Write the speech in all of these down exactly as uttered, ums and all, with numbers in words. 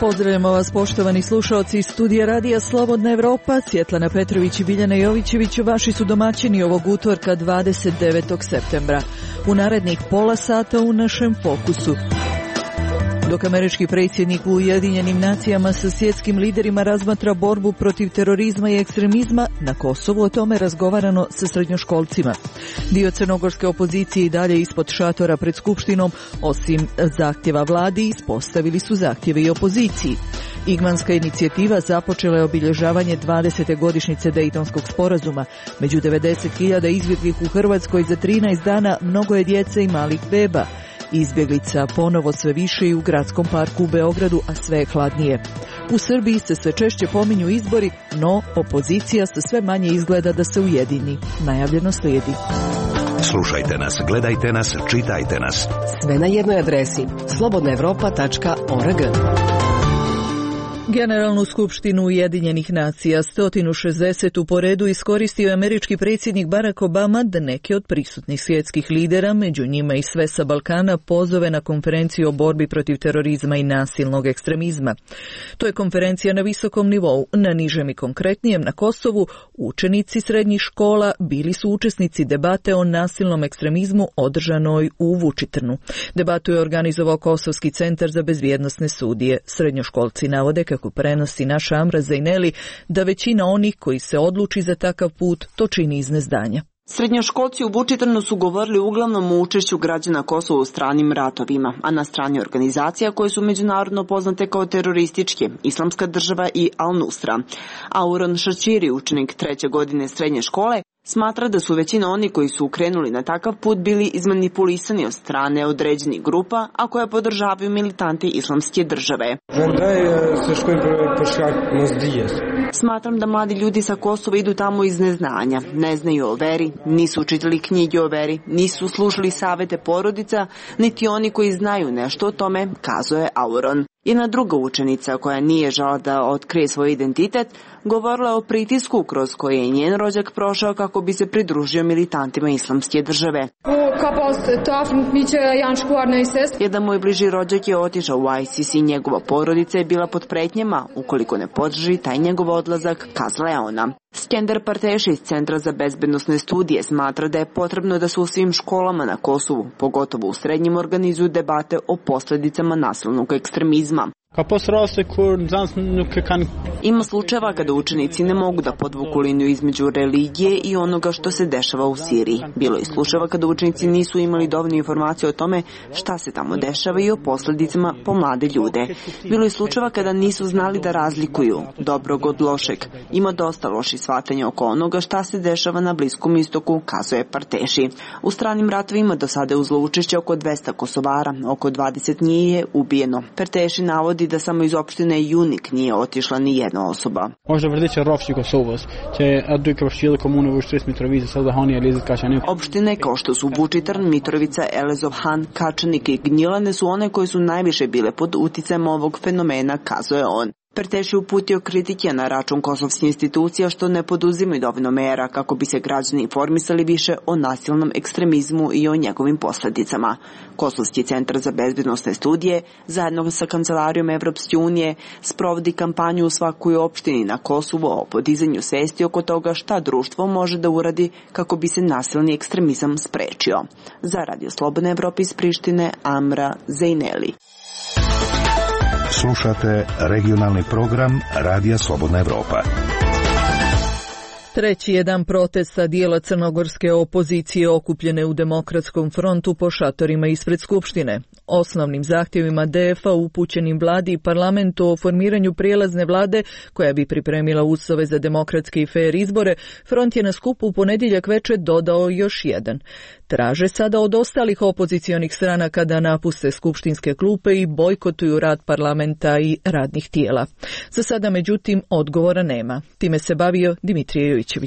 Pozdravljamo vas, poštovani slušaoci iz studija Radija Slobodna Evropa. Svjetlana Petrović i Biljana Jovićević vaši su domaćini ovog utorka dvadeset devetog septembra. U narednih pola sata u našem fokusu. Dok američki predsjednik u Ujedinjenim nacijama sa svjetskim liderima razmatra borbu protiv terorizma i ekstremizma, na Kosovu o tome razgovarano sa srednjoškolcima. Dio crnogorske opozicije i dalje ispod šatora pred Skupštinom, osim zahtjeva vladi, ispostavili su zahtjeve i opoziciji. Igmanska inicijativa započela je obilježavanje dvadesete godišnjice Dejtonskog sporazuma. Među devedeset hiljada izbjeglih u Hrvatskoj za trinaest dana mnogo je djece i malih beba. Izbjeglica ponovo sve više i u gradskom parku u Beogradu, a sve je hladnije. U Srbiji se sve češće pominju izbori, no opozicija se sve manje izgleda da se ujedini. Najavljeno slijedi. Slušajte nas, gledajte nas, čitajte nas. Sve na jednoj adresi slobodna evropa tačka org. Generalnu skupštinu Ujedinjenih nacija sto šezdeset po redu iskoristio je američki predsjednik Barack Obama da neke od prisutnih svjetskih lidera, među njima i sve sa Balkana, pozove na konferenciju o borbi protiv terorizma i nasilnog ekstremizma. To je konferencija na visokom nivou. Na nižem i konkretnijem, na Kosovu, učenici srednjih škola bili su učesnici debate o nasilnom ekstremizmu održanoj u Vučitrnu. Debatu je organizovao Kosovski centar za bezbjednosne studije. Srednjoškolci navode, kako prenosi naša Amra Zejneli, da većina onih koji se odluči za takav put to čini iz neznanja. Srednjoškolci u Vučitrnu su govorili uglavnom o učešću građana Kosova u stranim ratovima, a na strani organizacija koje su međunarodno poznate kao terorističke, Islamska država i Al-Nusra. Auron Šačiri, učenik treće godine srednje škole, smatra da su većina oni koji su ukrenuli na takav put bili izmanipulisani od strane određenih grupa, a koje podržavaju militanti Islamske države. Smatram da mladi ljudi sa Kosova idu tamo iz neznanja, ne znaju o veri, nisu učitali knjige o veri, nisu slušali savete porodica, niti oni koji znaju nešto o tome, kazuje Auron. Jedna druga učenica koja nije žela da otkrije svoj identitet, govorila o pritisku kroz koji je njen rođak prošao kako bi se pridružio militantima Islamske države. Jedan moj bliži rođak je otišao u ISIS i njegova porodica je bila pod pretnjama, ukoliko ne podrži taj njegov odlazak, kazala je ona. Skender Parteši iz Centra za bezbednosne studije smatra da je potrebno da se u svim školama na Kosovu, pogotovo u srednjim, organizuju debate o posljedicama nasilnog ekstremizma. Ima slučajeva kada učenici ne mogu da podvuku liniju između religije i onoga što se dešava u Siriji. Bilo je slučajeva kada učenici nisu imali dovoljno informacije o tome šta se tamo dešava i o posljedicama po mlade ljude. Bilo je slučajeva kada nisu znali da razlikuju dobrog od lošeg. Ima dosta loših shvatanja oko onoga šta se dešava na Bliskom istoku, kazuje Parteši. U stranim ratovima do sada je uzlo učešće oko dvesta Kosovara, oko dvadeset njih je ubijeno. Parteši navodi da samo iz opštine Junik nije otišla ni jedna osoba. Opštine kao što su Vučitrn, Mitrovica, Elezovhan, Kačanik i Gnjilane su one koje su najviše bile pod uticajem ovog fenomena, kazuje on. Parteši uputio kritike na račun kosovskih institucija što ne poduzimaju dovoljno mera kako bi se građani informisali više o nasilnom ekstremizmu i o njegovim posljedicama. Kosovski centar za bezbednosne studije, zajedno sa Kancelarijom Evropske unije, sprovodi kampanju u svakoj opštini na Kosovu o podizanju svesti oko toga šta društvo može da uradi kako bi se nasilni ekstremizam sprečio. Za Radio Slobodna Evropa iz Prištine, Amra Zejneli. Slušate regionalni program Radija Slobodna Evropa. Treći je dan protesta dijela crnogorske opozicije okupljene u Demokratskom frontu po šatorima ispred Skupštine. Osnovnim zahtjevima D F-a upućenim vladi i parlamentu o formiranju prijelazne vlade koja bi pripremila uslove za demokratske i fer izbore, front je na skupu u ponedjeljak večer dodao još jedan. Traže sada od ostalih opozicionih stranaka da napuste skupštinske klupe i bojkotuju rad parlamenta i radnih tijela. Za sada, međutim, odgovora nema. Time se bavio Dimitrije Jovićević.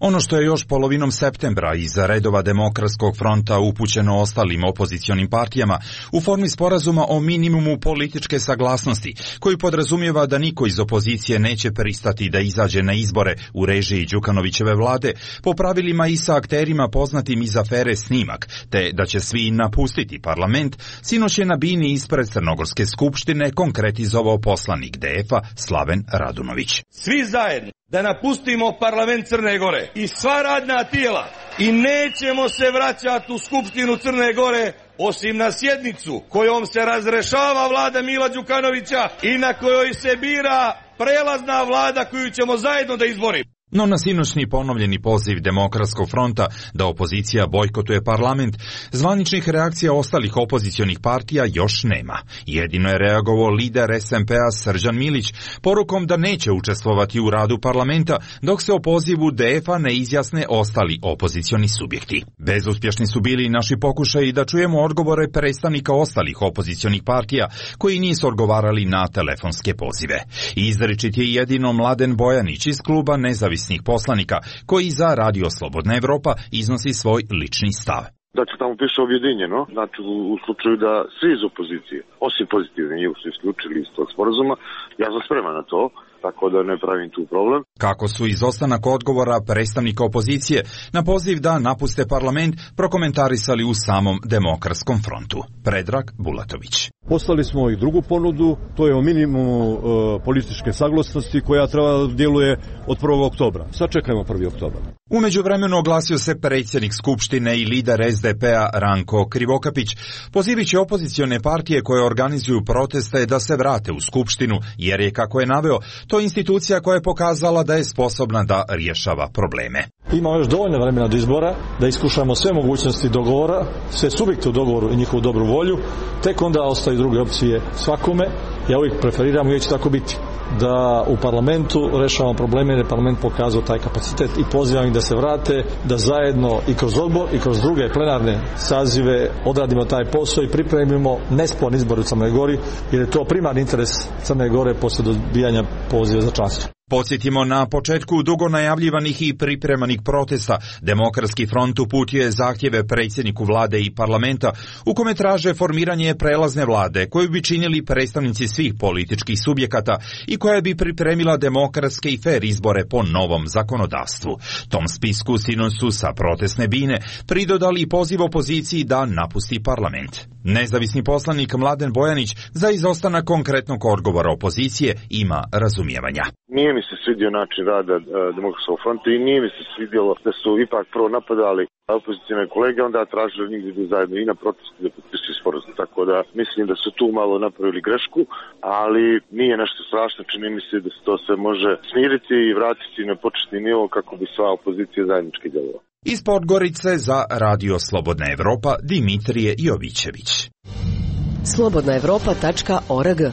Ono što je još polovinom septembra iz redova Demokratskog fronta upućeno ostalim opozicionim partijama u formi sporazuma o minimumu političke saglasnosti, koji podrazumijeva da niko iz opozicije neće pristati da izađe na izbore u režiji Đukanovićeve vlade, po pravilima i sa akterima poznatim iz afere Snimak, te da će svi napustiti parlament, sinoć je na bini ispred Crnogorske skupštine konkretizovao poslanik D F-a Slaven Radunović. Svi zajedno da napustimo parlament Crne Gore i sva radna tijela i nećemo se vraćati u Skupštinu Crne Gore osim na sjednicu kojom se razrešava vlada Mila Đukanovića i na kojoj se bira prelazna vlada koju ćemo zajedno da izborimo. No na sinoćni ponovljeni poziv Demokratskog fronta da opozicija bojkotuje parlament, zvaničnih reakcija ostalih opozicionih partija još nema. Jedino je reagovao lider S M P-a Srđan Milić porukom da neće učestvovati u radu parlamenta dok se o pozivu D F-a ne izjasne ostali opozicioni subjekti. Bezuspješni su bili naši pokušaji da čujemo odgovore predstavnika ostalih opozicionih partija koji nisu odgovarali na telefonske pozive. Izričit je jedino Mladen Bojanić iz kluba Nezavisnih poslanika, koji za Radio Slobodna Evropa iznosi svoj lični stav. Znači, tamo piše objedinjeno, znači u, u slučaju da svi iz opozicije, osim pozitivne, njih su isključili iz tog sporazuma, ja sam spreman na to, tako da ne pravim tu problem. Kako su izostanak odgovora predstavnika opozicije na poziv da napuste parlament prokomentarisali u samom Demokratskom frontu. Predrag Bulatović. Poslali smo i drugu ponudu, to je o minimumu e, političke saglasnosti koja treba da djeluje od prvog oktobra. Sad čekajmo prvi oktobar. U međuvremenu oglasio se predsjednik Skupštine i lider S D P-a Ranko Krivokapić, pozivajući opozicione partije koje organizuju proteste da se vrate u Skupštinu, jer je, kako je naveo, to je institucija koja je pokazala da je sposobna da rješava probleme. Imamo još dovoljno vremena do izbora da iskušamo sve mogućnosti dogovora, sve subjekte u dogovoru i njihovu dobru volju, tek onda ostaju druge opcije svakome. Ja uvijek preferiram i uvijek će tako biti da u parlamentu rešavamo probleme, jer je parlament pokazao taj kapacitet i pozivam ih da se vrate, da zajedno i kroz odbor i kroz druge plenarne sazive odradimo taj posao i pripremimo nesporan izbor u Crnoj Gori, jer je to primarni interes Crne Gore posle dobijanja poziva za članstvo. Podsjetimo, na početku dugo najavljivanih i pripremanih protesta Demokratski front uputio je zahtjeve predsjedniku vlade i parlamenta u kome traže formiranje prelazne vlade koju bi činili predstavnici svih političkih subjekata i koja bi pripremila demokratske i fer izbore po novom zakonodavstvu. Tom spisku sinoć su sa protestne bine pridodali poziv opoziciji da napusti parlament. Nezavisni poslanik Mladen Bojanić za izostanak konkretnog odgovora opozicije ima razumijevanja. Nije mi se svidio način rada uh, Demokratskog fronta i nije mi se svidjelo da su ipak prvo napadali opozicijne kolege, onda tražili njih da zajedno i na protestu da potpisuju sporazum. Tako da mislim da su tu malo napravili grešku, ali nije nešto strašno, čini mi se da se to sve može smiriti i vratiti na početni nivo kako bi sva opozicija zajednički djelovala. Iz Podgorice za Radio Slobodna Evropa Dimitrije Jovićević. slobodna evropa tačka org.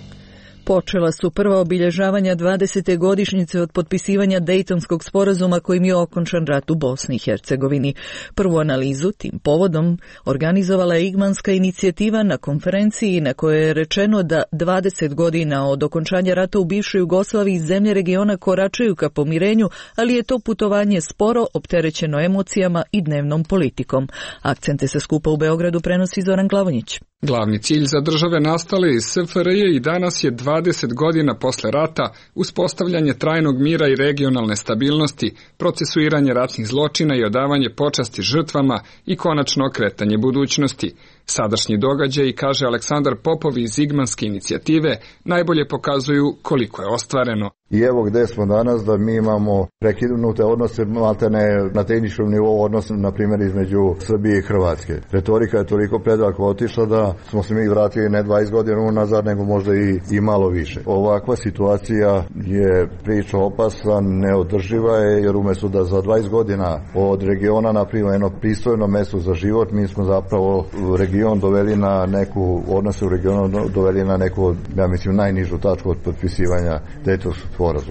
Počela su prva obilježavanja dvadesete godišnjice od potpisivanja Dejtonskog sporazuma kojim je okončan rat u Bosni i Hercegovini. Prvu analizu tim povodom organizovala je Igmanska inicijativa na konferenciji na kojoj je rečeno da dvadeset godina od okončanja rata u bivšoj Jugoslaviji zemlje regiona koračaju ka pomirenju, ali je to putovanje sporo, opterećeno emocijama i dnevnom politikom. Akcente sa skupa u Beogradu prenosi Zoran Glavonjić. Glavni cilj za države nastale iz S F R J i danas je dvadeset godina posle rata uspostavljanje trajnog mira i regionalne stabilnosti, procesuiranje ratnih zločina i odavanje počasti žrtvama i konačno okretanje budućnosti. Sadašnji događaji, kaže Aleksandar Popov iz Igmanske inicijative, najbolje pokazuju koliko je ostvareno. I evo gde smo danas, da mi imamo prekinute odnose, maltene na tehničkom nivou odnose, na primjer, između Srbije i Hrvatske. Retorika je toliko predaleko otišla da smo se mi vratili ne dvadeset godina unazad, nego možda i, i malo više. Ovakva situacija je priča opasna, neodrživa je, jer umjesto da za dvadeset godina od regiona napravimo jedno pristojno mesto za život, mi smo zapravo region doveli na neku, odnose u regionu doveli na neku, ja mislim, najnižu tačku od potpisivanja Dejtonskog sporazuma.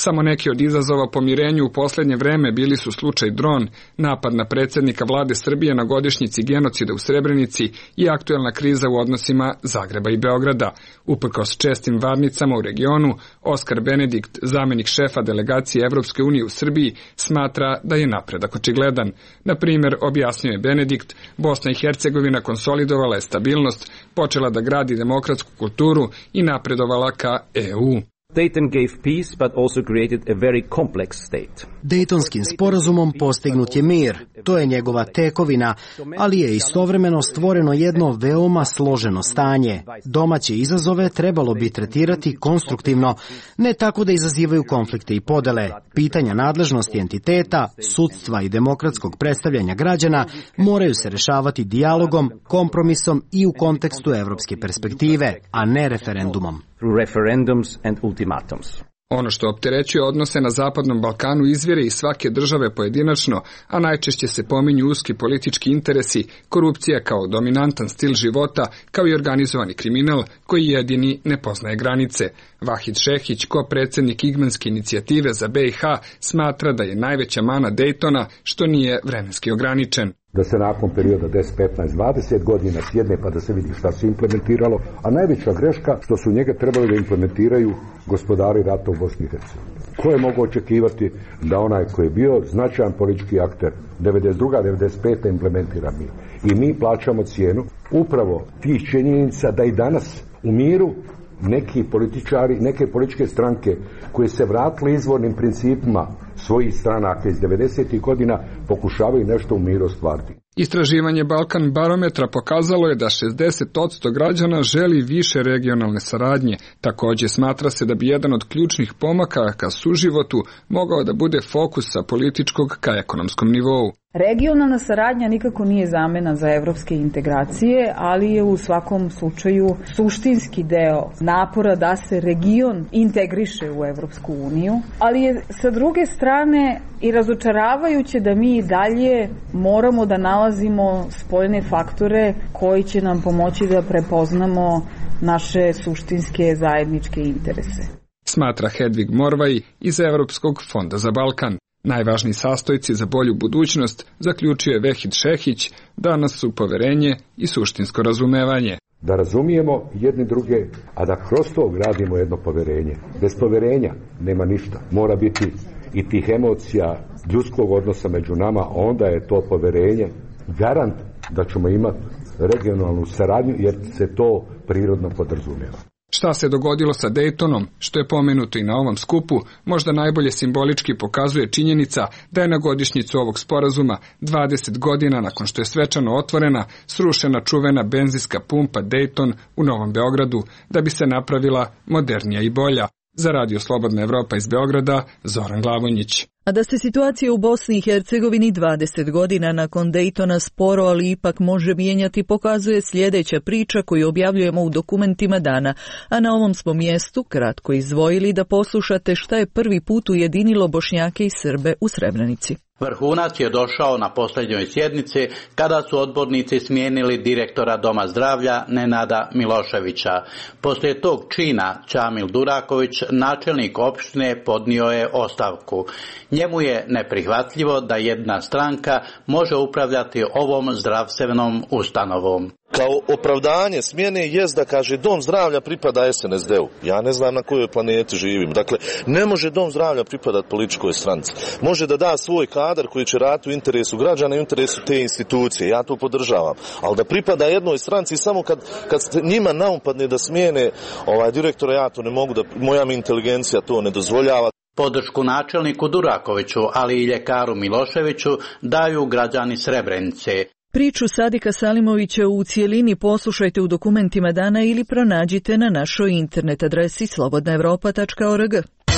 Samo neki od izazova pomirenju u posljednje vreme bili su slučaj dron, napad na predsjednika vlade Srbije na godišnjici genocida u Srebrenici i aktuelna kriza u odnosima Zagreba i Beograda. Uprkos čestim varnicama u regionu, Oskar Benedikt, zamenik šefa delegacije Evropske unije u Srbiji, smatra da je napredak očigledan. Na primjer, objasnio je Benedikt, Bosna i Hercegovina konsolidovala je stabilnost, počela da gradi demokratsku kulturu i napredovala ka E U. Dayton gave peace, but also created a very complex state. Dejtonskim sporazumom postignut je mir. To je njegova tekovina, ali je istovremeno stvoreno jedno veoma složeno stanje. Domaće izazove trebalo bi tretirati konstruktivno, ne tako da izazivaju konflikte i podele. Pitanja nadležnosti entiteta, sudstva i demokratskog predstavljanja građana moraju se rešavati dijalogom, kompromisom i u kontekstu evropske perspektive, a ne referendumom. Referendums and ultimatums. Ono što opterećuje odnose na Zapadnom Balkanu izvire iz svake države pojedinačno, a najčešće se pominju uski politički interesi, korupcija kao dominantan stil života, kao i organizovani kriminal koji jedini ne poznaje granice. Vahid Šehić, ko predsjednik Igmanske inicijative za B i H, smatra da je najveća mana Dejtona što nije vremenski ograničen. Da se nakon perioda deset, petnaest, dvadeset godina sjedne pa da se vidi šta se implementiralo, a najveća greška što su njega trebali da implementiraju gospodari rata u Bosni i Hercegovini. Ko je mogao očekivati da onaj koji je bio značajan politički akter devedeset druga devedeset peta implementira mi. I mi plaćamo cijenu upravo tih činjenica da i danas u miru neki političari, neke političke stranke koje se vratile izvornim principima svojih stranaka iz devedesetih godina pokušavaju nešto u miru ostvariti. Istraživanje Balkan barometra pokazalo je da šezdeset posto građana želi više regionalne saradnje. Također smatra se da bi jedan od ključnih pomaka ka suživotu mogao da bude fokus sa političkog ka ekonomskom nivou. Regionalna saradnja nikako nije zamena za evropske integracije, ali je u svakom slučaju suštinski deo napora da se region integriše u Evropsku uniju, ali je sa druge strane i razočaravajuće da mi i dalje moramo da nalazimo spoljne faktore koji će nam pomoći da prepoznamo naše suštinske zajedničke interese. Smatra Hedvig Morvaj iz Evropskog fonda za Balkan. Najvažniji sastojci za bolju budućnost, zaključio je Vahid Šehić, danas su poverenje i suštinsko razumevanje. Da razumijemo jedni druge, a da kroz to gradimo jedno poverenje. Bez poverenja nema ništa. Mora biti i tih emocija ljudskog odnosa među nama, onda je to poverenje garant da ćemo imati regionalnu saradnju, jer se to prirodno podrazumijeva. Šta se dogodilo sa Dejtonom, što je pomenuto i na ovom skupu, možda najbolje simbolički pokazuje činjenica da je na godišnjicu ovog sporazuma dvadeset godina nakon što je svečano otvorena, srušena čuvena benzinska pumpa Dejton u Novom Beogradu, da bi se napravila modernija i bolja. Za Radio Slobodna Evropa iz Beograda, Zoran Glavonjić. A da se situacija u Bosni i Hercegovini dvadeset godina nakon Dejtona sporo, ali ipak može mijenjati, pokazuje sljedeća priča koju objavljujemo u dokumentima dana, a na ovom smo mjestu kratko izdvojili da poslušate šta je prvi put ujedinilo Bošnjake i Srbe u Srebrenici. Vrhunac je došao na posljednjoj sjednici kada su odbornici smijenili direktora Doma zdravlja Nenada Miloševića. Poslije tog čina Čamil Duraković, načelnik opštine, podnio je ostavku. Njemu je neprihvatljivo da jedna stranka može upravljati ovom zdravstvenom ustanovom. Kao opravdanje smjene jest da kaže dom zdravlja pripada es en es de u. Ja ne znam na kojoj planeti živim. Dakle, ne može dom zdravlja pripadati političkoj stranci. Može da da svoj kadar koji će raditi u interesu građana i u interesu te institucije. Ja to podržavam. Ali da pripada jednoj stranci samo kad, kad njima naumpadne da smijene ovaj direktora, ja to ne mogu, da moja mi inteligencija to ne dozvoljava. Podršku načelniku Durakoviću, ali i ljekaru Miloševiću daju građani Srebrenice. Priču Sadika Salimovića u cijelini poslušajte u dokumentima dana ili pronađite na našoj internet adresi slobodna evropa tačka org.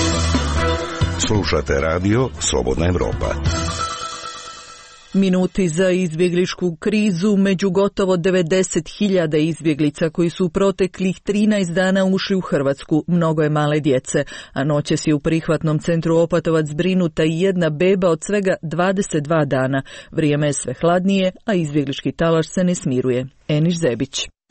Slušate radio Slobodna Evropa. Minuti za izbjegličku krizu među gotovo devedeset hiljada izbjeglica koji su u proteklih trinaest dana ušli u Hrvatsku. Mnogo je male djece, a noćas je u prihvatnom centru Opatovac zbrinuta i jedna beba od svega dvadeset dva dana. Vrijeme je sve hladnije, a izbjeglički talaš se ne smiruje. Eniš Zebić.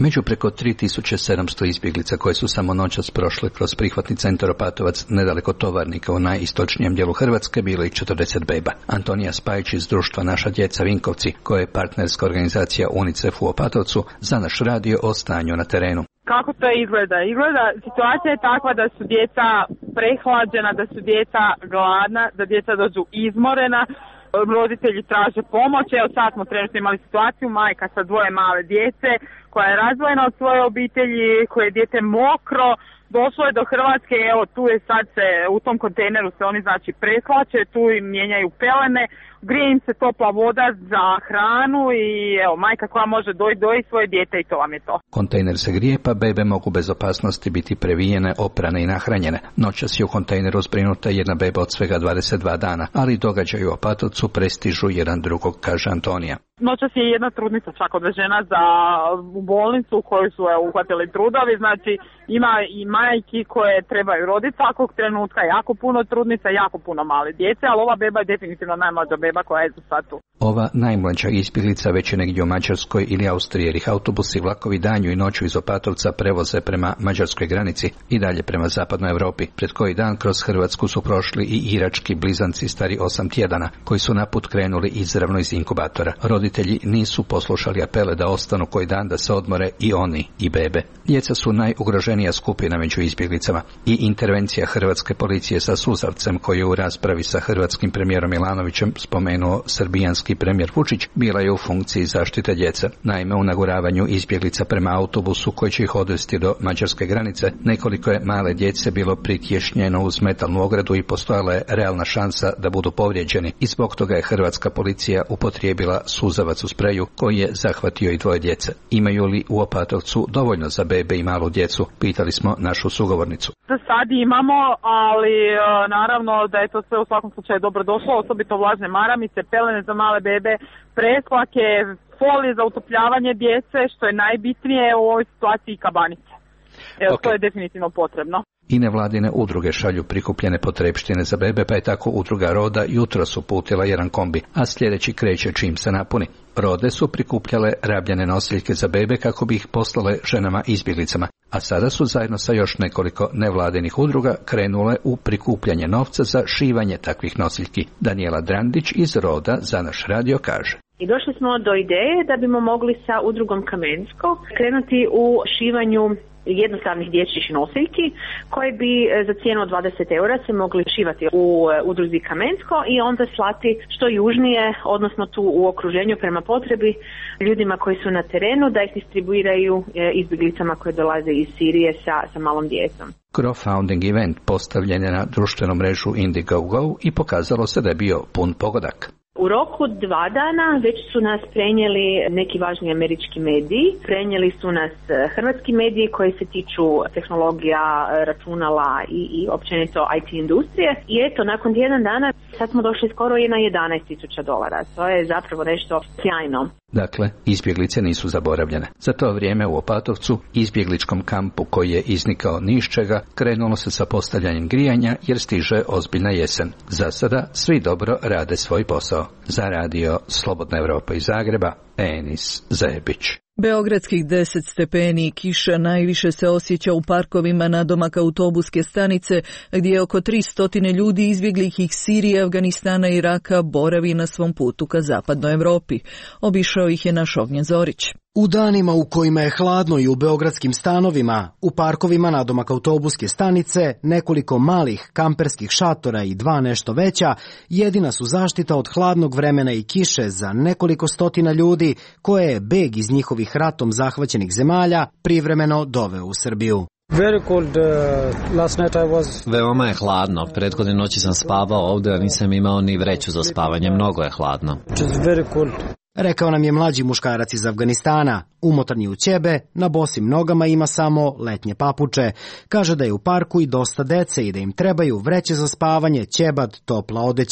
Među preko tri tisuće sedamsto izbjeglica koje su samo noćas prošle kroz prihvatni centar Opatovac nedaleko Tovarnika u najistočnijem dijelu Hrvatske bilo i četrdeset beba. Antonija Spajić iz društva Naša djeca Vinkovci, koja je partnerska organizacija UNICEF u Opatovcu, za naš radio o stanju na terenu. Kako to izgleda? Izgleda, situacija je takva da su djeca prehlađena, da su djeca gladna, da djeca dođu izmorena, roditelji traže pomoć. Evo sad smo trenutno imali situaciju, majka sa dvoje male djece koja je razdvojena od svoje obitelji, koje je dijete mokro, došlo je do Hrvatske, evo tu je sad se, u tom kontejneru se oni znači prehlače, tu im mijenjaju pelene, grije im se topla voda za hranu i evo majka koja može doći doji svoje dijete i to vam je to. Kontejner se grije pa bebe mogu bez opasnosti biti previjene, oprane i nahranjene. Noćas je u kontejneru zbrinuta jedna beba od svega dvadeset dva dana, ali događaju u Opatovcu prestižu jedan drugog, kaže Antonija. Noćas je jedna trudnica čak odvežena za u bolnicu koju su je, uhvatili trudovi, znači ima i majki koje trebaju roditi svakog trenutka, jako puno trudnica, jako puno male djece, ali ova beba je definitivno najmlađa beba koja je za sad tu. Ova najmlađa izbjeglica već je negdje u Mađarskoj ili Austriji, jer ih autobusi i vlakovi danju i noću iz Opatovca prevoze prema mađarskoj granici i dalje prema zapadnoj Europi. Pred koji dan kroz Hrvatsku su prošli i irački blizanci stari osam tjedana, koji su na put krenuli izravno iz inkubatora. Roditelji nisu poslušali apele da ostanu koji dan da se odmore i oni i bebe. Djeca su najugroženija skupina među izbjeglicama i intervencija hrvatske policije sa suzavcem, koji je u raspravi sa hrvatskim premijerom Milanovićem spomenuo srbijanski premijer Vučić, bila je u funkciji zaštite djece. Naime, u naguravanju izbjeglica prema autobusu koji će ih odvesti do mađarske granice, nekoliko je male djece bilo pritješnjeno uz metalnu ogradu i postojala je realna šansa da budu povrijeđeni i zbog toga je hrvatska policija upotrijebila suzavac u spreju koji je zahvatio i dvoje djece. Imaju li u Opatovcu dovoljno za bebe i malu djecu? Pitali smo našu sugovornicu. Za sad imamo, ali naravno da je to sve u svakom slučaju dobro došlo, osobito vlažne maramice, pelene za male bebe, presplake, folije za utopljavanje djece, što je najbitnije u ovoj situaciji, kabanice. Evo, okay. To je definitivno potrebno. I nevladine udruge šalju prikupljene potrepštine za bebe, pa je tako udruga Roda jutros uputila jedan kombi, a sljedeći kreće čim se napuni. Rode su prikupljale rabljene nosiljke za bebe kako bi ih poslale ženama izbjeglicama, a sada su zajedno sa još nekoliko nevladinih udruga krenule u prikupljanje novca za šivanje takvih nosiljki. Daniela Drandić iz Roda za naš radio kaže. I došli smo do ideje da bimo mogli sa udrugom Kamensko krenuti u šivanju jednostavnih dječjih nosiljki koje bi za cijenu od dvadeset eura se mogli šivati u udruzi Kamensko i onda slati što južnije, odnosno tu u okruženju prema potrebi ljudima koji su na terenu, da ih distribuiraju izbjeglicama koje dolaze iz Sirije sa, sa malom djecom. Crowdfunding event postavljen je na društvenu mrežu Indiegogo i pokazalo se da je bio pun pogodak. U roku dva dana već su nas prenijeli neki važni američki mediji, prenijeli su nas hrvatski mediji koji se tiču tehnologija, računala i, i općenito I T industrije. I eto, nakon jedan dana sad smo došli skoro i na jedanaest tisuća dolara. To je zapravo nešto sjajno. Dakle, izbjeglice nisu zaboravljene. Za to vrijeme u Opatovcu, izbjegličkom kampu koji je iznikao ni iz čega, krenulo se sa postavljanjem grijanja jer stiže ozbiljna jesen. Za sada svi dobro rade svoj posao. Za radio Slobodna Evropa iz Zagreba, Enis Zebić. Beogradskih deset stepeni i kiša najviše se osjeća u parkovima nadomak autobuske stanice, gdje je oko tristo ljudi izbjeglih iz Sirije, Afganistana i Iraka boravi na svom putu ka zapadnoj Europi. Obišao ih je naš Ognjen Zorić. U danima u kojima je hladno i u beogradskim stanovima, u parkovima nadomak autobuske stanice, nekoliko malih kamperskih šatora i dva nešto veća, jedina su zaštita od hladnog vremena i kiše za nekoliko stotina ljudi koje je beg iz njihovih ratom zahvaćenih zemalja privremeno doveo u Srbiju. Very cold. Uh, last night I was... Veoma je hladno. Prethodne noći sam spavao ovdje, a nisam imao ni vreću za spavanje. Mnogo je hladno. It is very cold. Rekao nam je mlađi muškarac iz Afganistana. Umotan je u ćebe, na bosim nogama ima samo letnje papuče. Kaže da je u parku i dosta dece i da im trebaju vreće za spavanje, ćebad, topla odeća.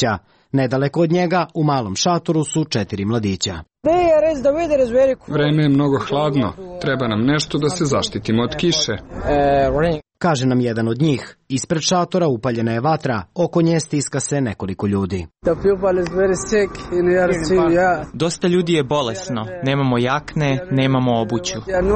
Nedaleko od njega, u malom šatoru, su četiri mladića. Vreme je mnogo hladno. Treba nam nešto da se zaštitimo od kiše. Kaže nam jedan od njih. Ispred šatora upaljena je vatra, oko nje stiska se nekoliko ljudi. Dosta ljudi je bolesno. Nemamo jakne, nemamo obuću.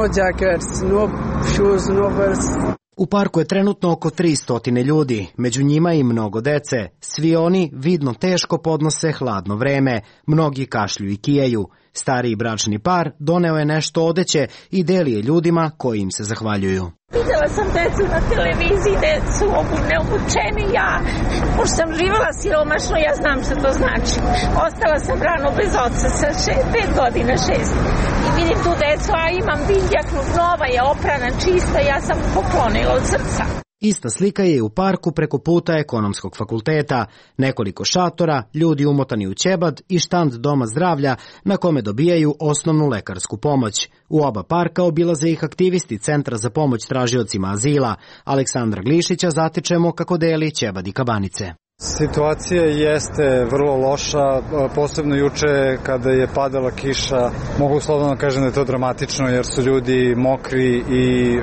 U parku je trenutno oko tristo ljudi, među njima i mnogo dece. Svi oni vidno teško podnose hladno vreme, mnogi kašlju i kijaju. Stariji bračni par doneo je nešto odeće i deli je ljudima koji im se zahvaljuju. Videla sam decu na televiziji, decu neobučeni, ja, pošto sam živjela siromašno, ja znam što to znači. Ostala sam rano bez oca sa šest, pet godina, šest. I vidim tu decu, a imam vindjaknu, nova je, oprana, čista, ja sam poklonila od srca. Ista slika je u parku preko puta Ekonomskog fakulteta. Nekoliko šatora, ljudi umotani u ćebad i štand Doma zdravlja na kome dobijaju osnovnu lekarsku pomoć. U oba parka obilaze ih aktivisti Centra za pomoć tražiocima azila. Aleksandra Glišića zatičemo kako deli ćebad i kabanice. Situacija jeste vrlo loša, posebno juče kada je padala kiša. Mogu slobodno kažem da je to dramatično jer su ljudi mokri i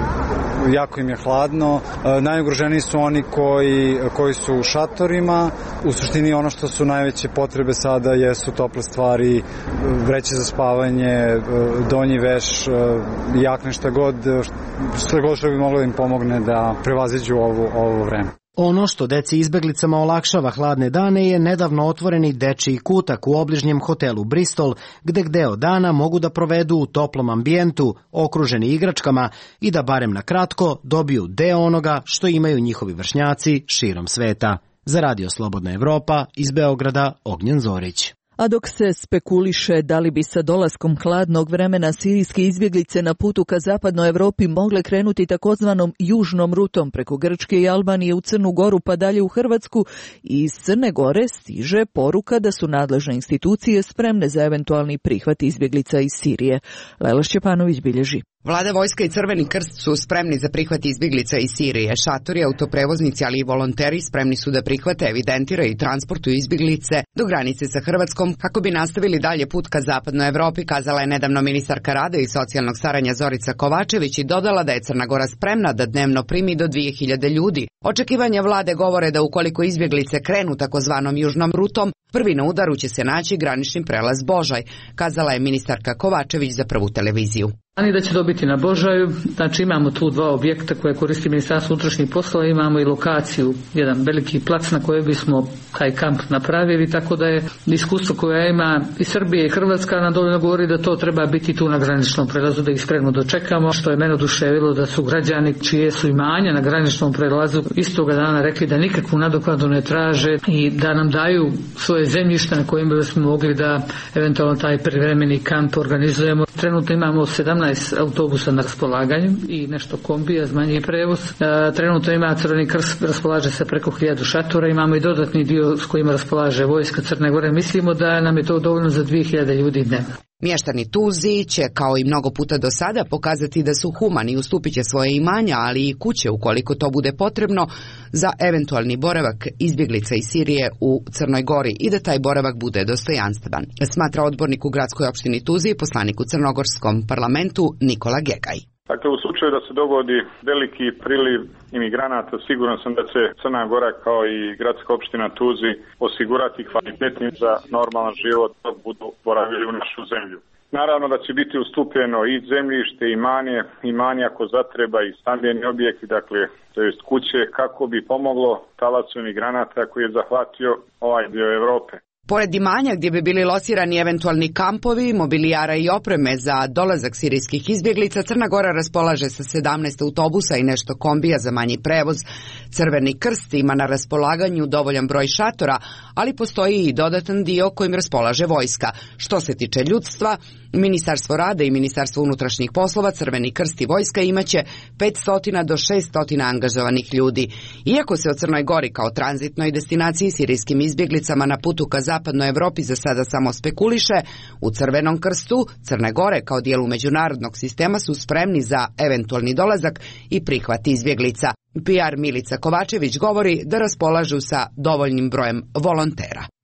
uh, jako im je hladno. Uh, najugroženiji su oni koji, koji su u šatorima. U suštini ono što su najveće potrebe sada jesu tople stvari, vreće za spavanje, uh, donji veš, uh, jakne, šta god, šta god što bi moglo da im pomogne da prevaziđu ovo, ovo vreme. Ono što deci izbeglicama olakšava hladne dane je nedavno otvoreni dečiji kutak u obližnjem hotelu Bristol, gde deo dana mogu da provedu u toplom ambijentu, okruženi igračkama i da barem na kratko dobiju deo onoga što imaju njihovi vršnjaci širom sveta. Za Radio Slobodna Evropa iz Beograda, Ognjen Zorić. A dok se spekuliše da li bi sa dolaskom hladnog vremena sirijske izbjeglice na putu ka zapadnoj Evropi mogle krenuti takozvanom južnom rutom preko Grčke i Albanije u Crnu Goru pa dalje u Hrvatsku, iz Crne Gore stiže poruka da su nadležne institucije spremne za eventualni prihvat izbjeglica iz Sirije. Lela Šćepanović bilježi. Vlada, vojska i Crveni krst su spremni za prihvat izbjeglica iz Sirije. Šatori, autoprevoznici, ali i volonteri spremni su da prihvate, evidentiraju i transportuju izbjeglice do granice sa Hrvatskom kako bi nastavili dalje put ka zapadnoj Evropi, kazala je nedavno ministarka rada i socijalnog staranja Zorica Kovačević i dodala da je Crna Gora spremna da dnevno primi do dvije hiljade ljudi. Očekivanja vlade govore da ukoliko izbjeglice krenu takozvanom južnom rutom, prvi na udaru će se naći granični prelaz Božaj, kazala je ministarka Kovačević za Prvu televiziju. Ani da će dobiti na Božaju, znači imamo tu dva objekta koje koristi Ministarstvo unutrašnjih poslova, imamo i lokaciju, jedan veliki plac na kojem bismo taj kamp napravili, tako da je iskustvo koje ima i Srbija i Hrvatska nam dovoljno govori da to treba biti tu na graničnom prelazu, da ih spremno dočekamo, što je mene oduševilo da su građani čije su imanja na graničnom prelazu istoga dana rekli da nikakvu nadoknadu ne traže i da nam daju svoje zemljište na kojima bismo mogli da eventualno taj privremeni kamp organizujemo. Trenutno imamo sedamnaest autobusa na raspolaganju i nešto kombija za manji prevoz. E, trenutno ima Crveni krst, raspolaže se preko hiljadu šatora, imamo i dodatni dio s kojima raspolaže vojska Crne Gore. Mislimo da nam je to dovoljno za dvije hiljade ljudi dnevno. Mještani Tuzi će, kao i mnogo puta do sada, pokazati da su humani, ustupit će svoje imanja, ali i kuće ukoliko to bude potrebno za eventualni boravak izbjeglica iz Sirije u Crnoj Gori i da taj boravak bude dostojanstven, smatra odbornik u gradskoj opštini Tuzi i poslanik u Crnogorskom parlamentu Nikola Gegaj. Dakle, u slučaju da se dogodi veliki priliv imigranata, siguran sam da će Crna Gora kao i gradska opština Tuzi osigurati kvalitetni za normalan život dok budu boravili u našu zemlju. Naravno da će biti ustupljeno i zemljište, i imanje, imanje ako zatreba i stambeni objekti, dakle, to jest kuće, kako bi pomoglo talasu imigranata koji je zahvatio ovaj dio Evrope. Pored imanja gdje bi bili locirani eventualni kampovi, mobilijara i opreme za dolazak sirijskih izbjeglica, Crna Gora raspolaže sa sedamnaest autobusa i nešto kombija za manji prevoz. Crveni krst ima na raspolaganju dovoljan broj šatora, ali postoji i dodatan dio kojim raspolaže vojska. Što se tiče ljudstva, Ministarstvo rada i Ministarstvo unutrašnjih poslova, Crveni krst i vojska imaće petsto do šesto angažovanih ljudi. Iako se o Crnoj Gori kao tranzitnoj destinaciji sirijskim izbjeglicama na putu ka zapadnoj Evropi za sada samo spekuliše, u Crvenom krstu Crne Gore kao dijelu međunarodnog sistema su spremni za eventualni dolazak i prihvat izbjeglica. P R Milica Kovačević govori da raspolažu sa dovoljnim brojem volontera.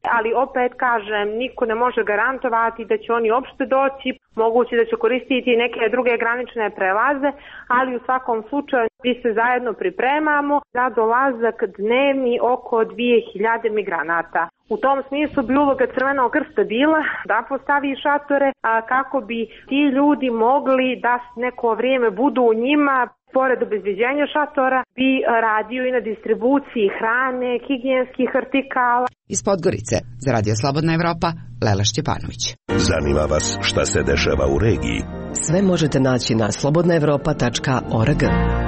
ali opet kažem, niko ne može garantovati da će oni uopšte doći, moguće da će koristiti neke druge granične prelaze, ali u svakom slučaju mi se zajedno pripremamo za dolazak dnevni oko dvije hiljade migranata. U tom smislu bi uloga Crvenog krsta bila da postavi šatore a kako bi ti ljudi mogli da neko vrijeme budu u njima. Pored obezbeđenja šatora bi radio i na distribuciji hrane, higijenskih artikala. Iz Podgorice, za Radio Slobodna Evropa, Lela Šćepanović. Zanima vas šta se dešava u regiji? Sve možete naći na slobodna evropa tačka org.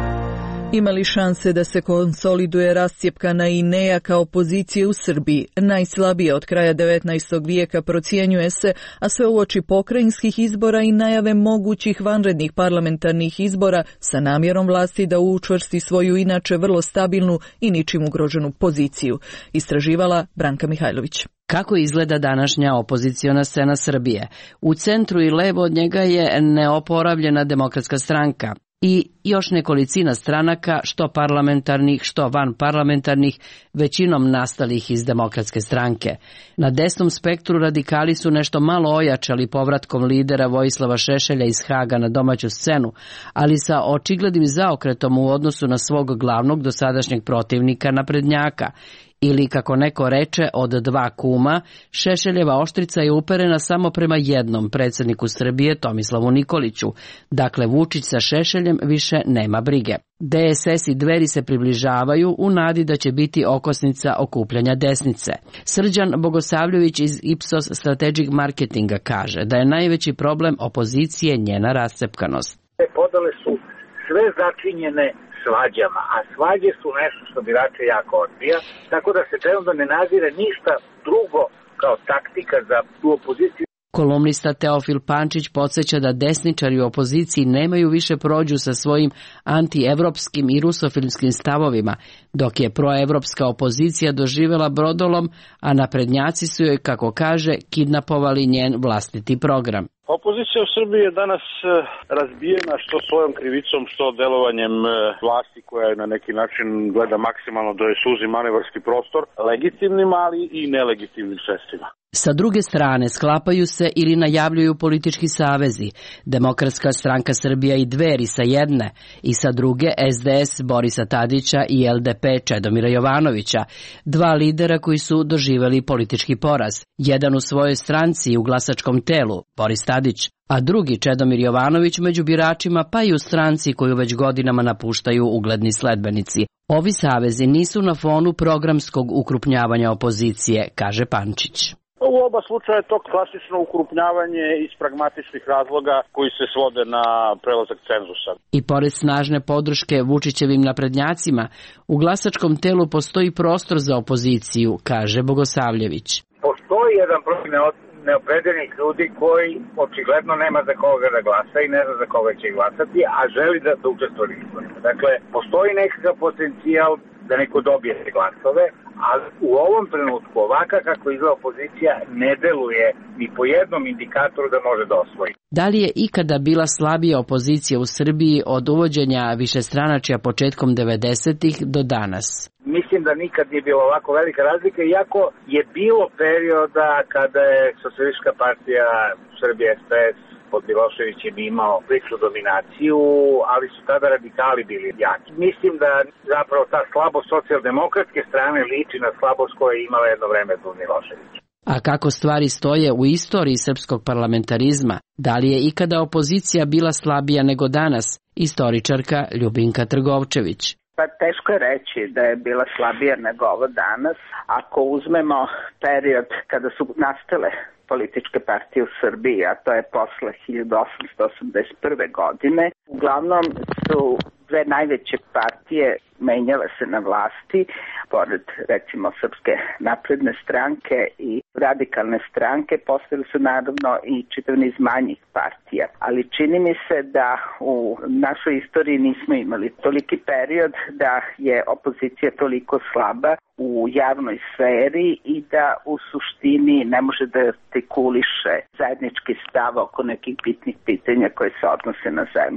Ima li šanse da se konsoliduje rascjepkana INEA kao pozicija u Srbiji? Najslabije od kraja devetnaestog vijeka procjenjuje se, a sve uoči pokrajinskih izbora i najave mogućih vanrednih parlamentarnih izbora sa namjerom vlasti da učvrsti svoju inače vrlo stabilnu i ničim ugroženu poziciju. Istraživala Branka Mihajlović. Kako izgleda današnja opoziciona scena Srbije? U centru i levo od njega je neoporavljena Demokratska stranka i još nekolicina stranaka, što parlamentarnih, što vanparlamentarnih, većinom nastalih iz Demokratske stranke. Na desnom spektru radikali su nešto malo ojačali povratkom lidera Vojislava Šešelja iz Haga na domaću scenu, ali sa očiglednim zaokretom u odnosu na svog glavnog dosadašnjeg protivnika naprednjaka. Ili, kako neko reče, od dva kuma, Šešeljeva oštrica je uperena samo prema jednom predsjedniku Srbije, Tomislavu Nikoliću. Dakle, Vučić sa Šešeljem više nema brige. D S S i Dveri se približavaju u nadi da će biti okosnica okupljanja desnice. Srđan Bogosavljević iz Ipsos Strategic Marketinga kaže da je najveći problem opozicije njena rascepkanost. Te podale su sve začinjene svađama, a svađe su nešto što birače jako odbija, tako da se trenutno ne nazire ništa drugo kao taktika za tu opoziciju. Kolumnista Teofil Pančić podsjeća da desničari u opoziciji nemaju više prođu sa svojim antievropskim i rusofilskim stavovima, dok je proevropska opozicija doživjela brodolom, a naprednjaci su joj, kako kaže, kidnapovali njen vlastiti program. Opozicija u Srbiji je danas razbijena što svojom krivicom, što delovanjem vlasti koja je na neki način gleda maksimalno da je suzi manevarski prostor legitimnim, ali i nelegitimnim sredstvima. Sa druge strane sklapaju se ili najavljuju politički savezi, Demokratska stranka Srbija i Dveri sa jedne, i sa druge S D S Borisa Tadića i L D P Čedomira Jovanovića, dva lidera koji su doživjeli politički poraz, jedan u svojoj stranci i u glasačkom telu, Boris Tadić, a drugi Čedomir Jovanović među biračima pa i u stranci koju već godinama napuštaju ugledni sledbenici. Ovi savezi nisu na fonu programskog ukrupnjavanja opozicije, kaže Pančić. U oba slučaja je to klasično ukrupnjavanje iz pragmatičnih razloga koji se svode na prelazak cenzusa. I pored snažne podrške Vučićevim naprednjacima, u glasačkom telu postoji prostor za opoziciju, kaže Bogosavljević. Postoji jedan broj neopredeljenih ljudi koji očigledno nema za koga da glasa i ne zna za koga će glasati, a želi da, da učestvuje u izborima. Dakle, postoji nekakav potencijal da neko dobije glasove, ali u ovom trenutku ovaka kako izgleda opozicija ne deluje ni po jednom indikatoru da može da osvoji. Da li je ikada bila slabija opozicija u Srbiji od uvođenja višestranačja početkom devedesetih do danas? Mislim da nikad nije bilo ovako velika razlika, iako je bilo perioda kada je Socijalistička partija Srbije S P S pod Miloševićem imao ličnu dominaciju, ali su tada radikali bili jaki. Mislim da zapravo ta slabost socijaldemokratske strane liči na slabost koja je imala jedno vreme zbog Miloševića. A kako stvari stoje u istoriji srpskog parlamentarizma? Da li je ikada opozicija bila slabija nego danas? Istoričarka Ljubinka Trgovčević. Pa teško je reći da je bila slabija nego ovo danas. Ako uzmemo period kada su nastale političke partije u Srbiji, a to je posle hiljadu osamsto osamdeset prve. godine, uglavnom su dve najveće partije menjale se na vlasti, pored recimo Srpske napredne stranke i radikalne stranke, postavili su naravno i čitav niz manjih partija. Ali čini mi se da u našoj istoriji nismo imali toliki period da je opozicija toliko slaba u javnoj sferi i da u suštini ne može da artikuliše zajednički stav oko nekih bitnih pitanja koje se odnose na zemlju.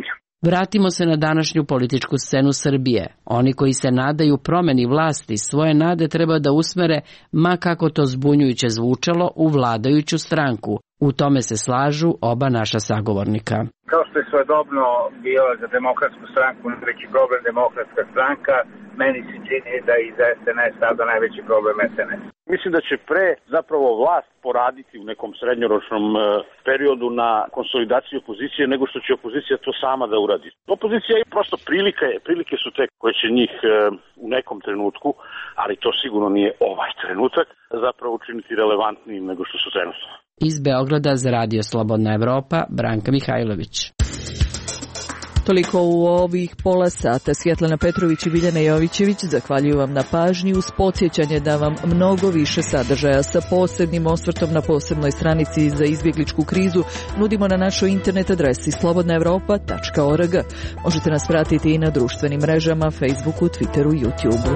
Vratimo se na današnju političku scenu Srbije. Oni koji se nadaju promeni vlasti svoje nade treba da usmere, ma kako to zbunjujuće zvučalo, u vladajuću stranku. U tome se slažu oba naša sagovornika. Kao što je svojedobno bila za demokratsku stranku najveći problem demokratska stranka, meni se čini da i za S N S sada najveći problem S N S. Mislim da će pre zapravo vlast poraditi u nekom srednjoročnom periodu na konsolidaciji opozicije nego što će opozicija to sama da uradi. Opozicija je prosto prilike, prilike su te koje će njih u nekom trenutku, ali to sigurno nije ovaj trenutak, zapravo učiniti relevantnijim nego što su trenutno. Iz Beograda za Radio Slobodna Evropa, Branka Mihajlović. Toliko u ovih pola sata. Svjetlana Petrović i Biljana Jovićević zahvaljuju vam na pažnji uz podsjećanje da vam mnogo više sadržaja sa posebnim osvrtom na posebnoj stranici za izbjegličku krizu nudimo na našoj internet adresi slobodna evropa tačka org. Možete nas pratiti i na društvenim mrežama, Facebooku, Twitteru, YouTubeu.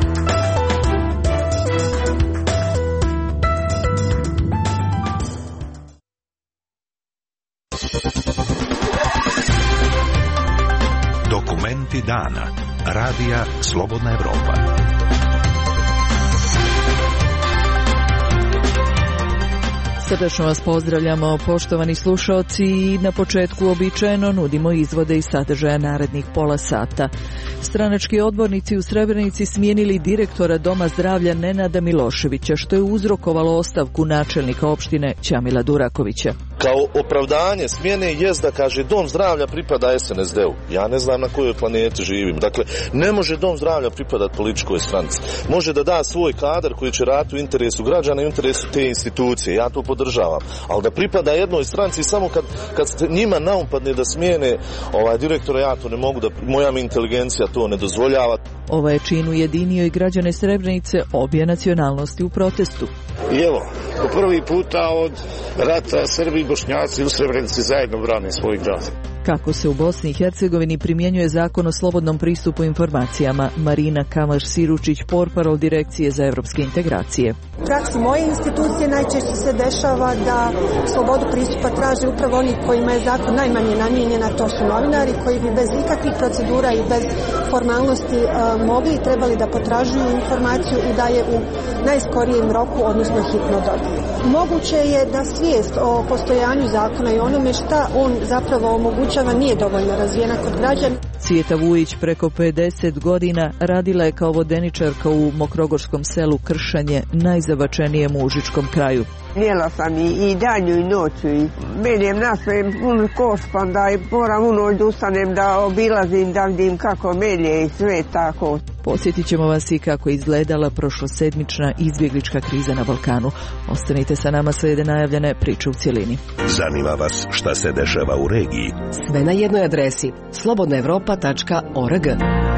Dokumenti dana. Radija Slobodna Evropa. Srdačno vas pozdravljamo, poštovani slušaoci, i na početku običajno nudimo izvode iz sadržaja narednih pola sata. Stranački odbornici u Srebrenici smijenili direktora Doma zdravlja Nenada Miloševića, što je uzrokovalo ostavku načelnika opštine Ćamila Durakovića. Kao opravdanje smjene jest da kaže Dom zdravlja pripada S N S D-u. Ja ne znam na kojoj planeti živim. Dakle, ne može Dom zdravlja pripadati političkoj stranci. Može da da svoj kadar koji će raditi u interesu građana i u interesu te institucije. Ja to podržavam. Ali da pripada jednoj stranci samo kad, kad njima naumpadne da smijene ovaj direktora, ja to ne mogu, da moja mi inteligencija to ne dozvoljava. Ovaj čin ujedinio i građane Srebrenice obje nacionalnosti u protestu. I evo, po prvi puta od rata Srbi i Bošnjaci u Srebrenici zajedno brane svoj grad. Kako se u Bosni i Hercegovini primjenjuje zakon o slobodnom pristupu informacijama, Marina Kamaš-Siručić, portparol Direkcije za evropske integracije. U praksi moje institucije najčešće se dešava da slobodu pristupa traže upravo oni kojima je zakon najmanje namijenjen, a to su novinari koji bi bez ikakvih procedura i bez formalnosti uh, mogli i trebali da potražuju informaciju i da je u najskorijem roku, odnosno hitno dobiju. Moguće je da svijest o postojanju zakona i onome šta on zapravo omogućava nije dovoljno razvijena kod građana. Cijeta Vujić preko pedeset godina radila je kao vodeničarka u mokrogorskom selu Kršanje, najzavačenijem u Užičkom kraju. Jela sam i, i danju i noću i menjem nasve pun koš, pa da moram u noć da ustanem da obilazim, da vidim kako melje i sve tako. Posjetit ćemo vas i kako je izgledala prošlosedmična izbjeglička kriza na Balkanu. Ostanite sa nama, slijede najavljene priče u cjelini. Zanima vas šta se dešava u regiji? Sve na jednoj adresi slobodna evropa tačka org.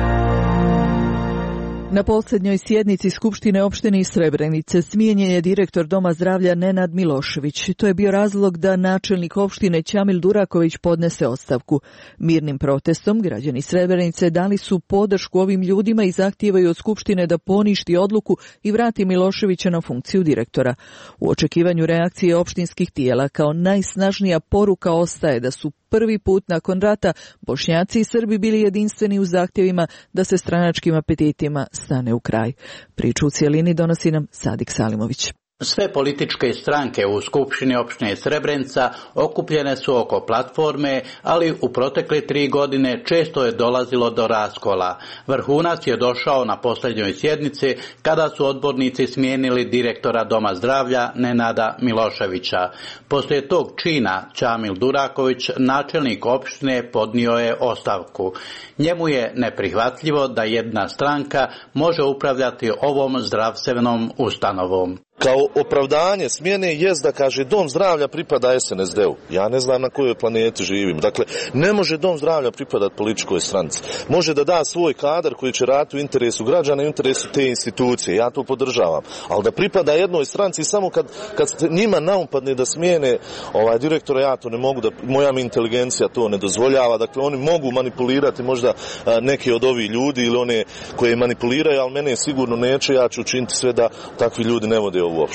Na posljednjoj sjednici Skupštine opštine Srebrenice smijenjen je direktor Doma zdravlja Nenad Milošević. To je bio razlog da načelnik opštine Ćamil Duraković podnese ostavku. Mirnim protestom građani Srebrenice dali su podršku ovim ljudima i zahtijevaju od Skupštine da poništi odluku i vrati Miloševića na funkciju direktora. U očekivanju reakcije opštinskih tijela kao najsnažnija poruka ostaje da su prvi put nakon rata Bošnjaci i Srbi bili jedinstveni u zahtjevima da se stranačkim apetitima stane u kraj. Priču u cijelini donosi nam Sadik Salimović. Sve političke stranke u Skupštini opštine Srebrenica okupljene su oko platforme, ali u protekle tri godine često je dolazilo do raskola. Vrhunac je došao na posljednjoj sjednici kada su odbornici smijenili direktora Doma zdravlja Nenada Miloševića. Poslije tog čina Ćamil Duraković, načelnik opštine, podnio je ostavku. Njemu je neprihvatljivo da jedna stranka može upravljati ovom zdravstvenom ustanovom. Kao opravdanje smjene jest da kaže Dom zdravlja pripada S N S D-u. Ja ne znam na kojoj planeti živim. Dakle, ne može Dom zdravlja pripadati političkoj stranci. Može da da svoj kadar koji će raditi u interesu građana i u interesu te institucije. Ja to podržavam. Ali da pripada jednoj stranci samo kad, kad njima naumpadne da smijene ovaj direktora, ja to ne mogu, da moja mi inteligencija to ne dozvoljava. Dakle, oni mogu manipulirati možda a, neke od ovih ljudi ili one koje manipuliraju, ali mene sigurno neće. Ja ću učiniti sve da takvi ljudi ne vode uopšte.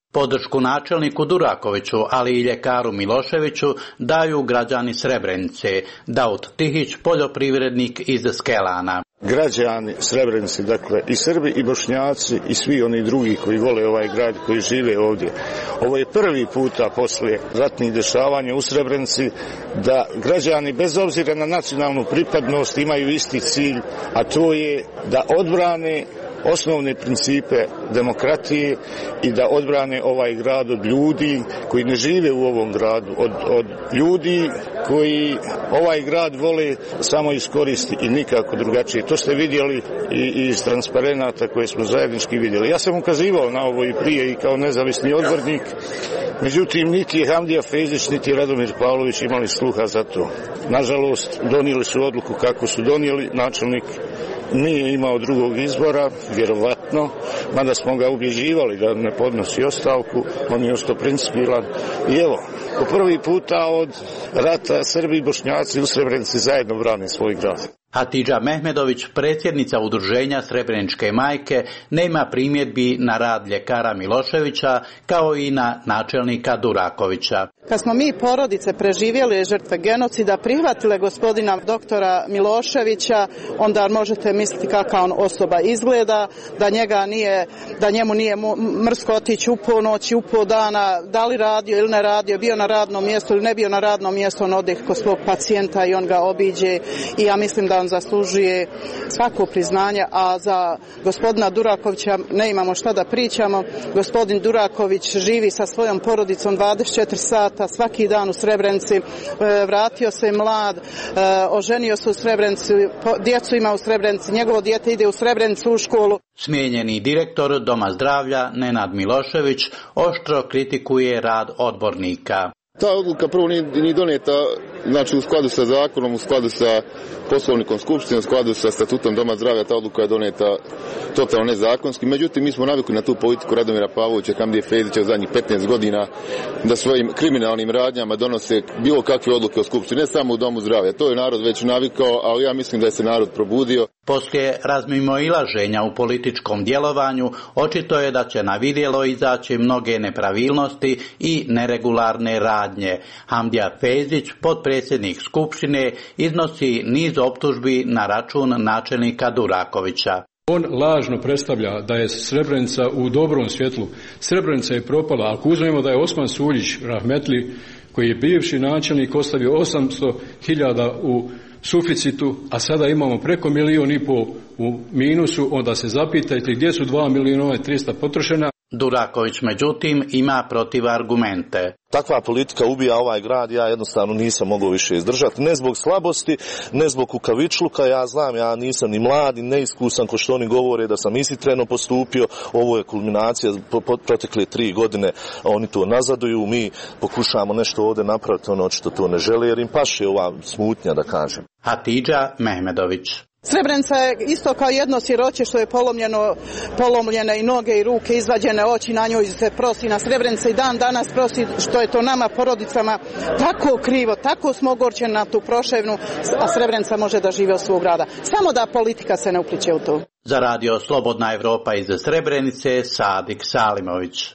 Podršku načelniku Durakoviću, ali i ljekaru Miloševiću daju građani Srebrenice. Daud Tihić, poljoprivrednik iz Skelana. Građani Srebrenice, dakle i Srbi i Bošnjaci i svi oni drugi koji vole ovaj grad, koji žive ovdje. Ovo je prvi puta poslije ratnih dešavanja u Srebrenici da građani bez obzira na nacionalnu pripadnost imaju isti cilj, a to je da odbrane osnovne principe demokratije i da odbrane ovaj grad od ljudi koji ne žive u ovom gradu, od, od ljudi koji ovaj grad vole samo iskoristiti i nikako drugačije. To ste vidjeli i iz transparenata koje smo zajednički vidjeli. Ja sam ukazivao na ovo i prije i kao nezavisni odbornik, međutim niti je Hamdija Fejzić niti Radomir Pavlović imali sluha za to. Nažalost, donijeli su odluku kako su donijeli, načelnik nije imao drugog izbora, vjerovatno, mada smo ga ubjeđivali da ne podnosi ostavku, on je ostao principijelan. I evo, po prvi puta od rata Srbi i Bošnjaci u Srebrenici zajedno brane svoj grad. Hatidža Mehmedović, predsjednica udruženja Srebreničke majke, nema primjedbi na rad ljekara Miloševića kao i na načelnika Durakovića. Kad smo mi porodice preživjeli žrtve genocida, prihvatile gospodina doktora Miloševića, onda možete misliti kakva on osoba izgleda, da njega nije, da njemu nije mrsko otići u ponoć, u pol dana, da li radio ili ne radio, bio na radnom mjestu ili ne bio na radnom mjestu, on ode kod svog pacijenta i on ga obiđe i ja mislim da on zaslužuje svako priznanje, a za gospodina Durakovića ne imamo šta da pričamo. Gospodin Duraković živi sa svojom porodicom dvadeset četiri sata, svaki dan u Srebrenici, vratio se mlad, oženio se u Srebrenici, djecu ima u Srebrenici, njegovo dijete ide u Srebrenicu u školu. Smijenjeni direktor Doma zdravlja Nenad Milošević oštro kritikuje rad odbornika. Ta odluka prvo nije, nije donijeta znači, u skladu sa zakonom, u skladu sa poslovnikom Skupštine, u skladu sa statutom Doma zdravlja, ta odluka je donijeta totalno nezakonski. Međutim, mi smo navikli na tu politiku Radomira Pavlovića, Hamdije Fejzića u zadnjih petnaest godina da svojim kriminalnim radnjama donose bilo kakve odluke o Skupštini, ne samo u Domu zdravlja. To je narod već navikao, ali ja mislim da je se narod probudio. Poslije razmimoilaženja u političkom djelovanju, očito je da će na vidjelo izaći mnoge nepravilnosti i neregularne radnje. Hamdija Fejzić, potpredsjednik Skupštine, iznosi niz optužbi na račun načelnika Durakovića. On lažno predstavlja da je Srebrenica u dobrom svjetlu. Srebrenica je propala. Ako uzmemo da je Osman Suljić rahmetli, koji je bivši načelnik, ostavio osamsto hiljada u suficitu, a sada imamo preko milijun i pol u minusu, onda se zapitajte gdje su dva milijuna i trista potrošena. Duraković, međutim, ima protiv argumente. Takva politika ubija ovaj grad, ja jednostavno nisam mogao više izdržati. Ne zbog slabosti, ne zbog kukavičluka, ja znam, ja nisam ni mlad, ni neiskusan, ko što oni govore da sam ishitreno postupio. Ovo je kulminacija protekle tri godine, oni to nazaduju, mi pokušamo nešto ovdje napraviti, ono očito to ne žele, jer im paše ova smutnja, da kažem. Hatidža Mehmedović. Srebrenica je isto kao jedno siroće što je polomljeno, polomljene i noge i ruke, izvađene oči, na njoj se prosi na Srebrenica i dan danas prosi, što je to nama porodicama tako krivo, tako smo ogorčeni na tu proševnu, a Srebrenica može da žive od svog grada. Samo da politika se ne upliče u to. Za radio Slobodna Evropa iz Srebrenice, Sadik Salimović.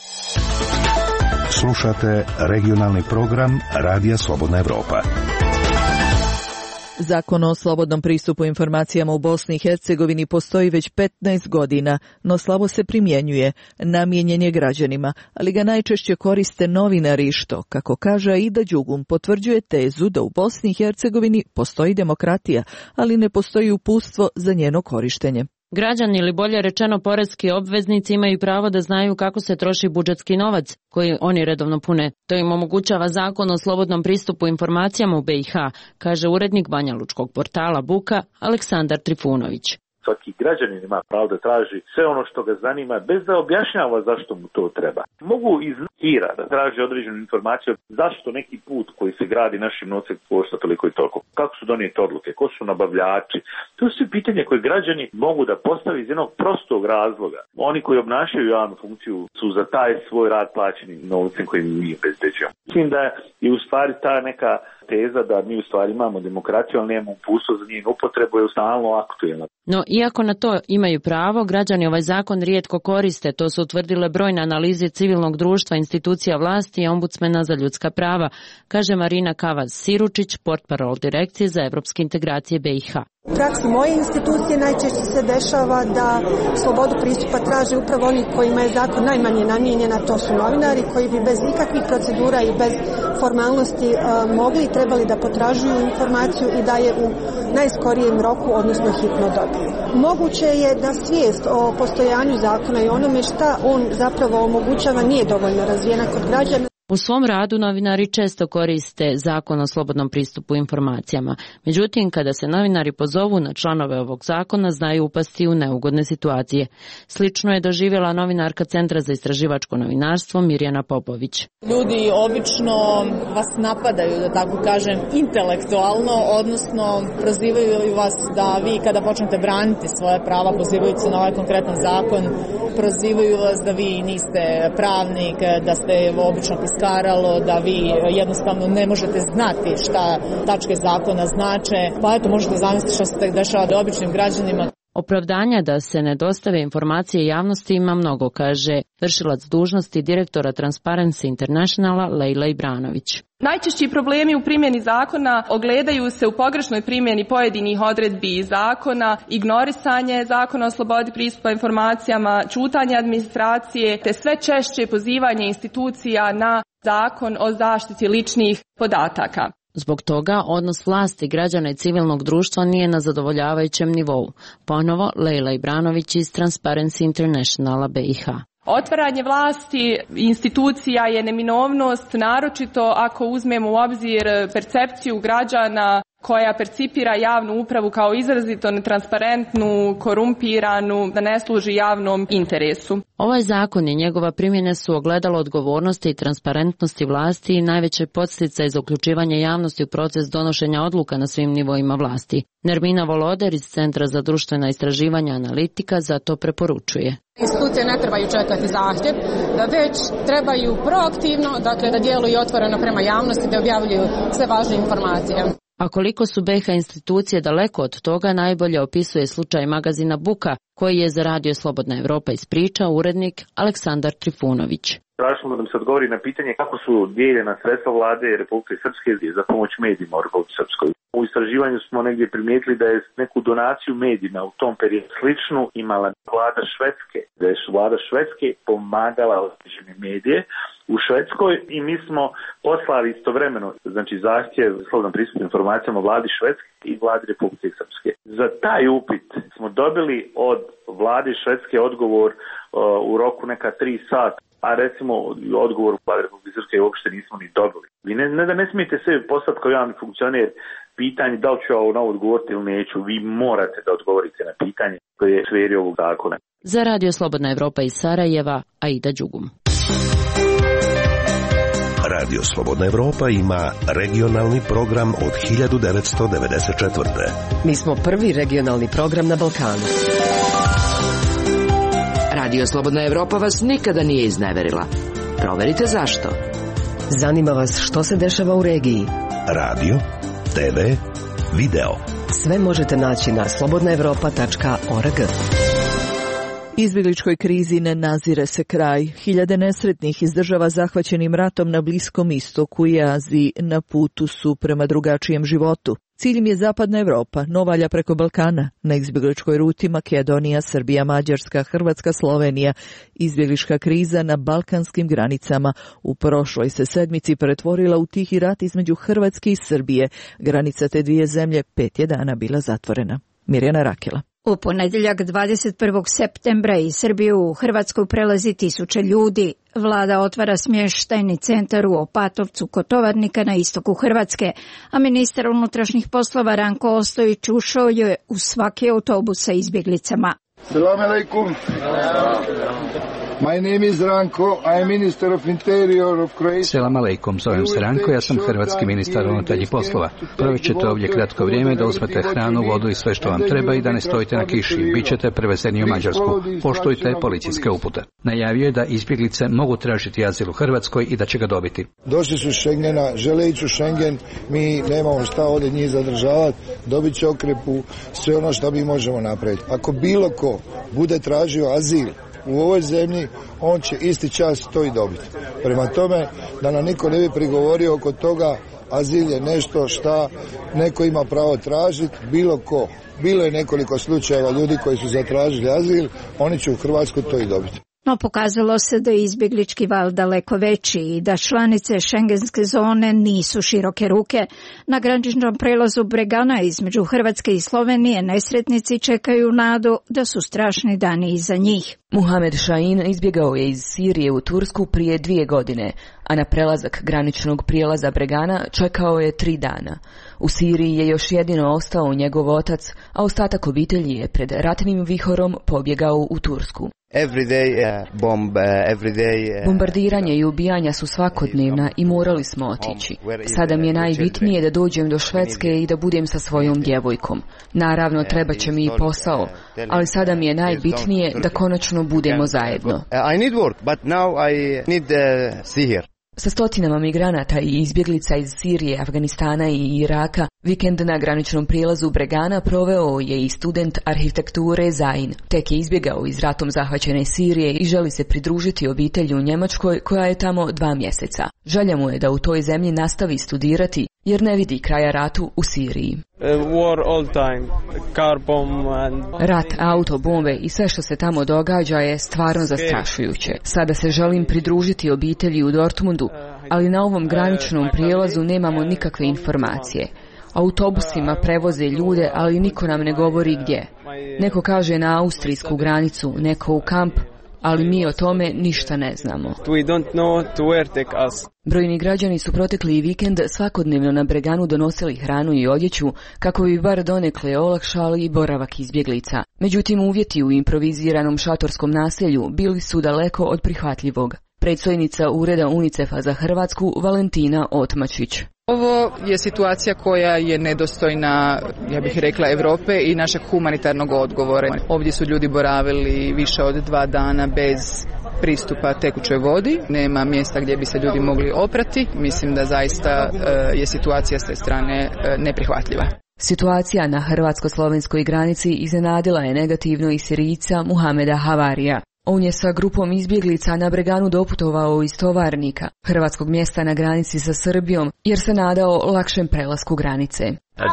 Slušate regionalni program Radija Slobodna Evropa. Zakon o slobodnom pristupu informacijama u Bosni i Hercegovini postoji već petnaest godina, no slabo se primjenjuje. Namijenjen je građanima, ali ga najčešće koriste novinari što, kako kaže Aida Đugum, potvrđuje tezu da u Bosni i Hercegovini postoji demokratija, ali ne postoji uputstvo za njeno korištenje. Građani ili bolje rečeno poreski obveznici imaju pravo da znaju kako se troši budžetski novac koji oni redovno pune. To im omogućava zakon o slobodnom pristupu informacijama u B i H, kaže urednik Banjalučkog portala Buka Aleksandar Trifunović. Svaki građanin ima pravo da traži sve ono što ga zanima bez da objašnjava zašto mu to treba. Mogu iz hira da traži određenu informaciju zašto neki put koji se gradi našim novcem košta toliko i toliko. Kako su donijete odluke, ko su nabavljači. To su pitanje koje građani mogu da postave iz jednog prostog razloga. Oni koji obnašaju javnu funkciju su za taj svoj rad plaćeni novcem koji mi obezbeđujemo. Mislim da je u stvari ta neka Teza da mi u stvari imamo demokraciju, ali nemamo uputstvo za njenu upotrebu je stalno aktuelna. No, iako na to imaju pravo, građani ovaj zakon rijetko koriste. To su utvrdile brojne analize civilnog društva, institucija vlasti i ombudsmena za ljudska prava, kaže Marina Kavaz-Siručić, portparol Direkcije za evropske integracije B i H. U praksi moje institucije najčešće se dešava da slobodu pristupa traže upravo oni kojima je zakon najmanje namijenjen, a to su novinari koji bi bez ikakvih procedura i bez formalnosti uh, mogli i trebali da potražuju informaciju i da je u najskorijem roku, odnosno hitno dobiju. Moguće je da svijest o postojanju zakona i onome šta on zapravo omogućava nije dovoljno razvijena kod građana. U svom radu novinari često koriste zakon o slobodnom pristupu informacijama. Međutim, kada se novinari pozovu na članove ovog zakona, znaju upasti u neugodne situacije. Slično je doživjela novinarka Centra za istraživačko novinarstvo Mirjana Popović. Ljudi obično vas napadaju, da tako kažem, intelektualno, odnosno prozivaju vas da vi kada počnete braniti svoje prava, pozivajući se na ovaj konkretan zakon, prozivaju vas da vi niste pravnik, da ste obično piskaralo, da vi jednostavno ne možete znati šta tačke zakona znače. Pa eto, možete zamisliti što se tek dešava da običnim građanima. Opravdanja da se ne dostave informacije javnosti ima mnogo, kaže vršilac dužnosti direktora Transparency Internationala Lejla Ibranović. Najčešći problemi u primjeni zakona ogledaju se u pogrešnoj primjeni pojedinih odredbi zakona, ignorisanje zakona o slobodi pristupa informacijama, ćutanje administracije, te sve češće pozivanje institucija na zakon o zaštiti ličnih podataka. Zbog toga odnos vlasti, građana i civilnog društva nije na zadovoljavajućem nivou. Ponovo Lejla Ibranović iz Transparency Internationala B i H. Otvaranje vlasti institucija je neminovnost, naročito ako uzmemo u obzir percepciju građana koja percipira javnu upravu kao izrazito netransparentnu, korumpiranu, da ne služi javnom interesu. Ovaj zakon i njegova primjena su ogledalo odgovornosti i transparentnosti vlasti i najveće podsticaj za uključivanje javnosti u proces donošenja odluka na svim nivoima vlasti. Nermina Voloder iz Centra za društvena istraživanja i analitika zato preporučuje. Institucije ne trebaju čekati zahtjev, da već trebaju proaktivno, dakle da djeluju otvoreno prema javnosti, da objavljuju sve važne informacije. A koliko su B i H institucije daleko od toga, najbolje opisuje slučaj magazina Buka, koji je za Radio Slobodna Evropa ispričao urednik Aleksandar Trifunović. Tražimo da mi se odgovori na pitanje kako su dijeljena sredstva vlade Republike Srpske za pomoć medijima u Republike Srpskoj. U istraživanju smo negdje primijetili da je neku donaciju medijima u tom periodu sličnu imala vlada Švedske, da je vlada Švedske pomagala određene medije u Švedskoj i mi smo poslali istovremeno, znači zahtjev slobodan pristup informacijama vladi Švedske i vladi Republike Srpske. Za taj upit smo dobili od vlade Švedske odgovor uh, u roku neka tri sata, a recimo odgovor u vlade Republike Srpske uopšte nismo ni dobili. Vi ne, ne da ne smijete se poslati kao javni funkcioner pitanje da li ću ovo novo odgovoriti ili neću, vi morate da odgovorite na pitanje koje je sferi ovog zakona. Za Radio Slobodna Evropa iz Sarajeva, Aida Đugum. Radio Slobodna Evropa ima regionalni program od hiljadu devetsto devedeset četvrte. Mi smo prvi regionalni program na Balkanu. Radio Slobodna Evropa vas nikada nije izneverila. Proverite zašto. Zanima vas što se dešava u regiji. Radio, te ve, video. Sve možete naći na slobodna evropa tačka org. Izbjegličkoj krizi ne nazire se kraj. Hiljade nesretnih iz država zahvaćenim ratom na Bliskom istoku i Aziji na putu su prema drugačijem životu. Cilj im je Zapadna Evropa, no valja preko Balkana. Na izbjegličkoj ruti Makedonija, Srbija, Mađarska, Hrvatska, Slovenija. Izbjeglička kriza na balkanskim granicama u prošloj se sedmici pretvorila u tihi rat između Hrvatske i Srbije. Granica te dvije zemlje pet je dana bila zatvorena. Mirjana Rakela. U ponedjeljak dvadeset prvog septembra iz Srbije u Hrvatsku prelazi tisuće ljudi. Vlada otvara smještajni centar u Opatovcu kod Tovarnika na istoku Hrvatske, a ministar unutrašnjih poslova Ranko Ostojić ušao je u svaki autobus sa izbjeglicama. Selam alejkum. My name is Ranko, I am Minister of Interior of Croatia. Selam aleikum, zovem se Ranko, ja sam hrvatski ministar unutarnjih poslova. Provjećete ovdje kratko vrijeme da uzmete hranu, vodu i sve što vam treba i da ne stojite na kiši. Bićete prevezeni u Mađarsku. Poštujte policijske upute. Najavio je da izbjeglice mogu tražiti azil u Hrvatskoj i da će ga dobiti. Došli su iz Schengena, žele ići u Schengen, mi nemamo šta ovdje njih zadržavati, dobit će okrepu, sve ono što mi možemo napraviti. Ako bilo ko bude tražio azil u ovoj zemlji, on će isti čas to i dobiti. Prema tome, da nam niko ne bi prigovorio oko toga, azil je nešto šta neko ima pravo tražiti, bilo ko. Bilo je nekoliko slučajeva ljudi koji su zatražili azil, oni će u Hrvatsku to i dobiti. No pokazalo se da je izbjeglički val daleko veći i da članice šengenske zone nisu široke ruke. Na graničnom prelazu Bregana između Hrvatske i Slovenije nesretnici čekaju nadu da su strašni dani iza njih. Muhamed Šahin izbjegao je iz Sirije u Tursku prije dvije godine, a na prelazak graničnog prijelaza Bregana čekao je tri dana. U Siriji je još jedino ostao njegov otac, a ostatak obitelji je pred ratnim vihorom pobjegao u Tursku. Every day, uh, bomb, uh, every day, uh, Bombardiranje i ubijanja su svakodnevna i morali smo otići. Sada mi je najbitnije da dođem do Švedske i da budem sa svojom djevojkom. Naravno, treba će mi i posao, ali sada mi je najbitnije da konačno budemo zajedno. I need work, but now I need uh, see here. Sa stotinama migranata i izbjeglica iz Sirije, Afganistana i Iraka, vikend na graničnom prijelazu Bregana proveo je i student arhitekture Zain. Tek je izbjegao iz ratom zahvaćene Sirije i želi se pridružiti obitelji u Njemačkoj koja je tamo dva mjeseca. Želja mu je da u toj zemlji nastavi studirati jer ne vidi kraja ratu u Siriji. Rat, auto, bombe i sve što se tamo događa je stvarno zastrašujuće. Sada se želim pridružiti obitelji u Dortmundu, ali na ovom graničnom prijelazu nemamo nikakve informacije. Autobusima prevoze ljude, ali niko nam ne govori gdje. Neko kaže na austrijsku granicu, neko u kamp, ali mi o tome ništa ne znamo. Brojni građani su protekli vikend svakodnevno na Breganu donosili hranu i odjeću kako bi bar donekle olakšali boravak izbjeglica. Međutim, uvjeti u improviziranom šatorskom naselju bili su daleko od prihvatljivog. Predstojnica Ureda UNICEF-a za Hrvatsku Valentina Otmačić. Ovo je situacija koja je nedostojna, ja bih rekla, Europe i našeg humanitarnog odgovora. Ovdje su ljudi boravili više od dva dana bez pristupa tekućoj vodi, nema mjesta gdje bi se ljudi mogli oprati. Mislim da zaista je situacija s te strane neprihvatljiva. Situacija na hrvatsko-slovenskoj granici iznenadila je negativno i Sirijca Muhameda Havarija. On je sa grupom izbjeglica na Breganu doputovao iz Tovarnika, hrvatskog mjesta na granici sa Srbijom, jer se nadao lakšem prelasku granice.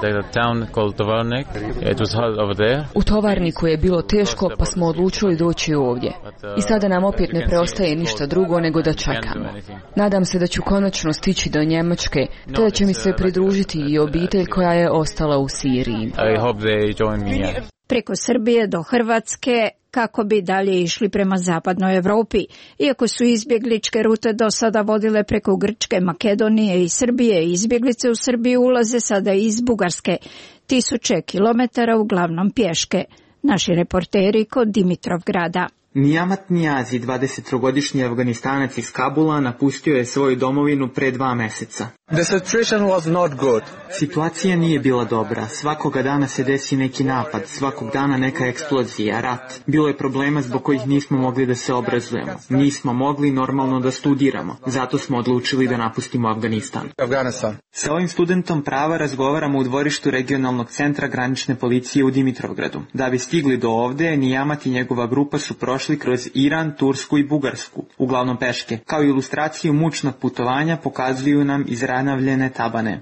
U Tovarniku je bilo teško, pa smo odlučili doći ovdje. I sada nam opet ne preostaje ništa drugo nego da čekamo. Nadam se da ću konačno stići do Njemačke, te da će mi se pridružiti i obitelj koja je ostala u Siriji. Preko Srbije do Hrvatske kako bi dalje išli prema zapadnoj Europi. Iako su izbjegličke rute do sada vodile preko Grčke, Makedonije i Srbije, izbjeglice u Srbiju ulaze sada iz Bugarske. Tisuće kilometara uglavnom pješke. Naši reporteri kod Dimitrovgrada. Nijamat Nijazi, dvadesettrogodišnji Afganistanac iz Kabula, napustio je svoju domovinu pre dva meseca. The situation was not good. Situacija nije bila dobra. Svakoga dana se desi neki napad, svakog dana neka eksplozija, rat. Bilo je problema zbog kojih nismo mogli da se obrazujemo. Nismo mogli normalno da studiramo. Zato smo odlučili da napustimo Afganistan. Afganistan. Sa ovim studentom prava razgovaramo u dvorištu regionalnog centra granične policije u Dimitrovgradu. Da bi stigli do ovde, Nijamat i njegova grupa su prošli kroz Iran, Tursku i Bugarsku, uglavnom peške. Kao ilustraciju mučnog putovanja pokazuju nam izranavljene tabane.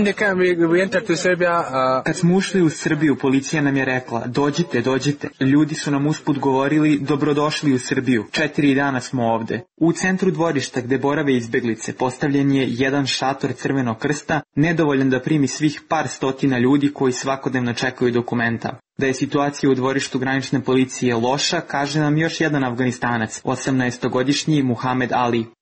Kad smo ušli u Srbiju, policija nam je rekla, dođite, dođite. Ljudi su nam usput govorili, dobrodošli u Srbiju. Četiri dana smo ovde. U centru dvorišta gde borave izbeglice postavljen je jedan šator Crvenog krsta, nedovoljan da primi svih par stotina ljudi koji svakodnevno čekaju dokumenta. Da je situacija u dvorištu granične policije loša, kaže nam još jedan Afganistanac, osamnaestogodišnji Muhamed Ali.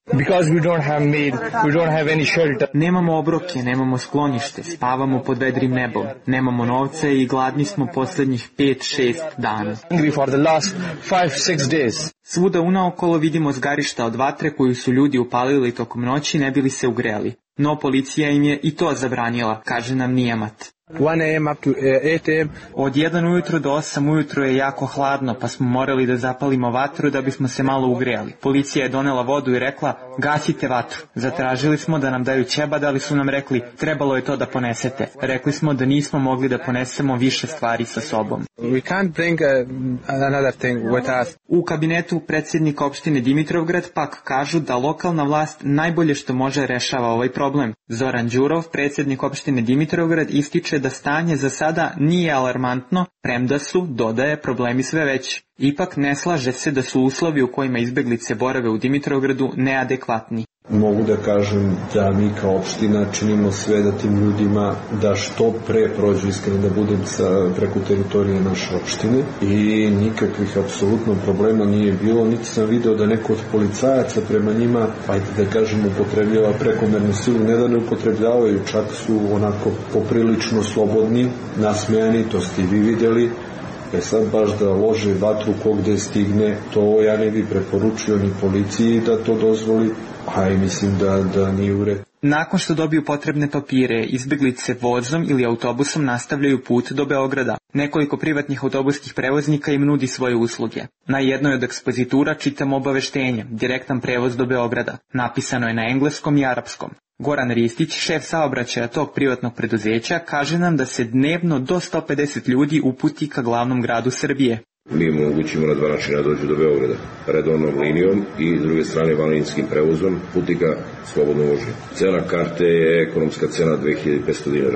Because we don't have meat, we don't have any shelter. Nemamo obroke, nemamo sklonište, spavamo pod vedrim nebom. Nemamo novce i gladni smo posljednjih pet šest dana. Hungry for the last five six days. Svuda unaokolo vidimo zgarišta od vatre koju su ljudi upalili tokom noći ne bili se ugreli. No policija im je i to zabranila, kaže nam Nijamat. one a m up to eight a m Od jedan ujutro do osam ujutro je jako hladno, pa smo morali da zapalimo vatru da bismo se malo ugreli. Policija je donela vodu i rekla, gasite vatru. Zatražili smo da nam daju ćebad, ali su nam rekli, trebalo je to da ponesete. Rekli smo da nismo mogli da ponesemo više stvari sa sobom. We can't bring a, another thing with us. U kabinetu predsjednika opštine Dimitrovgrad pak kažu da lokalna vlast najbolje što može rešava ovaj problem. Zoran Đurov, predsjednik opštine Dimitrovgrad, ističe da stanje za sada nije alarmantno, premda su, dodaje, problemi sve veći. Ipak ne slaže se da su uslovi u kojima izbeglice borave u Dimitrovgradu neadekvatni. Mogu da kažem da mi kao opština činimo sve da tim ljudima da što pre prođu, iskreno da budem sa, preko teritorije naše opštine i nikakvih apsolutno problema nije bilo, niti sam video da neko od policajaca prema njima, ajde da kažem, upotrebljava prekomernu silu, ne da ne upotrebljavaju, čak su onako poprilično slobodni, nasmejani, to ste i vi vidjeli. E sad baš da lože vatru ko gde stigne, to ja ne bi preporučio ni policiji da to dozvoli, a i mislim da, da nije u redu. Nakon što dobiju potrebne papire, izbeglice vozom ili autobusom nastavljaju put do Beograda. Nekoliko privatnih autobuskih prevoznika im nudi svoje usluge. Na jednoj od ekspozitura čitamo obaveštenje, direktan prevoz do Beograda. Napisano je na engleskom i arapskom. Goran Ristić, šef saobraćaja tog privatnog preduzeća, kaže nam da se dnevno do sto pedeset ljudi uputi ka glavnom gradu Srbije. Mi im omogućimo na dva načina dođu do Beograda, redovnom linijom i s druge strane vanlinskim prevozom, putnika slobodno vožnje. Cena karte je ekonomska cena dve hiljade petsto dinara.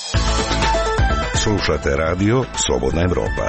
Slušate radio Slobodna Evropa.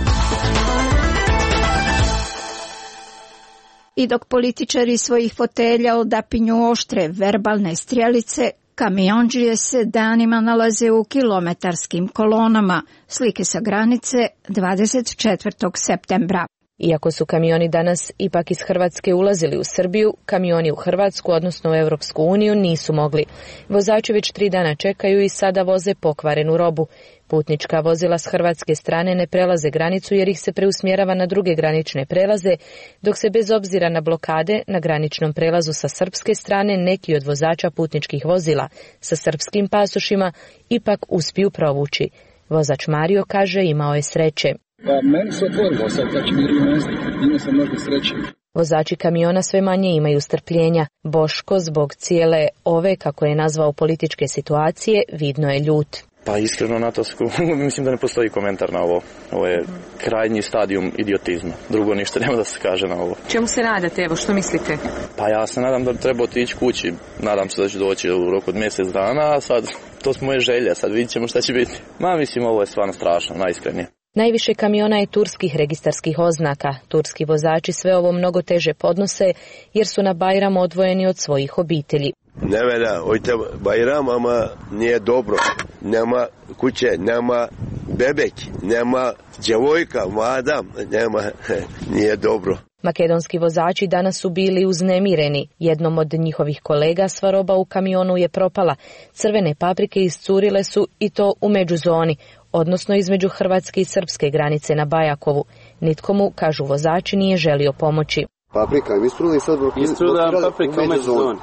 I dok političari svojih fotelja odapinju oštre verbalne strijelice, kamiondžije se danima nalaze u kilometarskim kolonama. Slike sa granice dvadeset četvrtog septembra. Iako su kamioni danas ipak iz Hrvatske ulazili u Srbiju, kamioni u Hrvatsku, odnosno u Europsku uniju, nisu mogli. Vozači već tri dana čekaju i sada voze pokvarenu robu. Putnička vozila s hrvatske strane ne prelaze granicu jer ih se preusmjerava na druge granične prelaze, dok se bez obzira na blokade na graničnom prelazu sa srpske strane neki od vozača putničkih vozila sa srpskim pasošima ipak uspiju provući. Vozač Mario kaže imao je sreće. Pa meni se otvorilo sad, znači mi rimesti, imao sam možda sreće. Vozači kamiona sve manje imaju strpljenja. Boško zbog cijele ove, kako je nazvao, političke situacije, vidno je ljut. Pa iskreno na to mislim da ne postoji komentar na ovo. Ovo je krajnji stadijum idiotizma. Drugo ništa nema da se kaže na ovo. Čemu se nadate, evo, što mislite? Pa ja se nadam da treba otići kući. Nadam se da će doći u roku od mjesec dana, a sad to su moje želje, sad vidit ćemo šta će biti. Ma mislim ovo je stvarno strašno, najiskrenije. Najviše kamiona je turskih registarskih oznaka. Turski vozači sve ovo mnogo teže podnose jer su na Bajram odvojeni od svojih obitelji. Ne velja, ojte Bajram, ama nije dobro. Nema kuće, nema bebek, nema djevojka, mlada, nema, nije dobro. Makedonski vozači danas su bili uznemireni. Jednom od njihovih kolega sva roba u kamionu je propala. Crvene paprike iscurile su i to u međuzoni, odnosno između hrvatske i srpske granice na Bajakovu. Nitko mu, kažu vozači, nije želio pomoći. Paprika, im istruli sad Istrula paprika u međuzoni.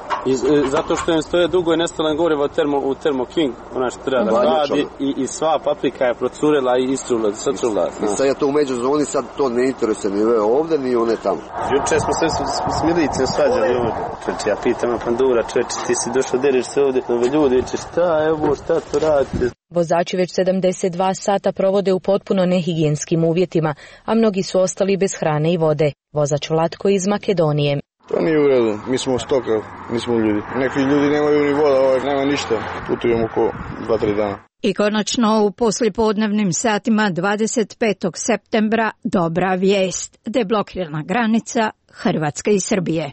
Zato što im stoje dugo i nestalan gorivo termo, u Thermo King, ona što treba da radi, i, i sva paprika je procurela i istrula, sačula. I sad je to u međuzoni, sad to ne interesuje ni ove ovdje, ni one tamo. Juče smo se s milicom svađali ovdje. Čeče, ja pitam Pandura, čeče, ti si došao, deriš se ovdje, nove ljudi, če šta, evo, šta to radite? Vozači već sedamdeset dva sata provode u potpuno nehigijenskim uvjetima, a mnogi su ostali bez hrane i vode. Vozač Vlatko iz Makedonije. To nije u redu, mi smo stoka, mi smo ljudi. Neki ljudi nemaju ni voda, ovaj, nema ništa, putujemo oko dva tri dana. I konačno u poslijepodnevnim satima dvadeset petog septembra dobra vijest, deblokirana granica Hrvatske i Srbije.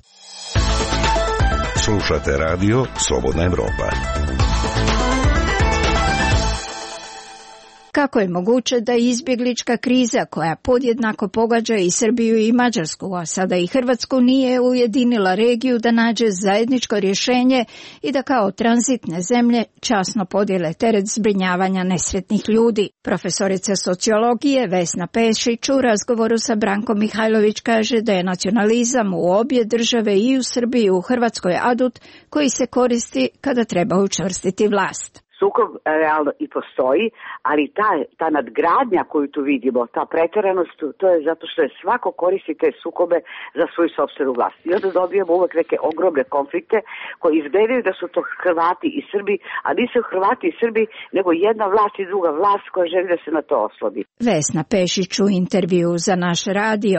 Slušate radio Slobodna Evropa. Kako je moguće da izbjeglička kriza koja podjednako pogađa i Srbiju i Mađarsku, a sada i Hrvatsku, nije ujedinila regiju da nađe zajedničko rješenje i da kao tranzitne zemlje časno podijele teret zbrinjavanja nesretnih ljudi? Profesorica sociologije Vesna Pešić u razgovoru sa Brankom Mihajlović kaže da je nacionalizam u obje države, i u Srbiji i u Hrvatskoj, adut koji se koristi kada treba učvrstiti vlast. Sukob realno i postoji, ali ta, ta nadgradnja koju tu vidimo, ta pretjeranost, to je zato što je svako koristi te sukobe za svoju sopstvenu vlast. I onda dobijemo uvek neke ogromne konflikte koji izgledaju da su to Hrvati i Srbi, a nisu Hrvati i Srbi, nego jedna vlast i druga vlast koja želi da se na to oslodi. Vesna Pešić u intervju za naš radio.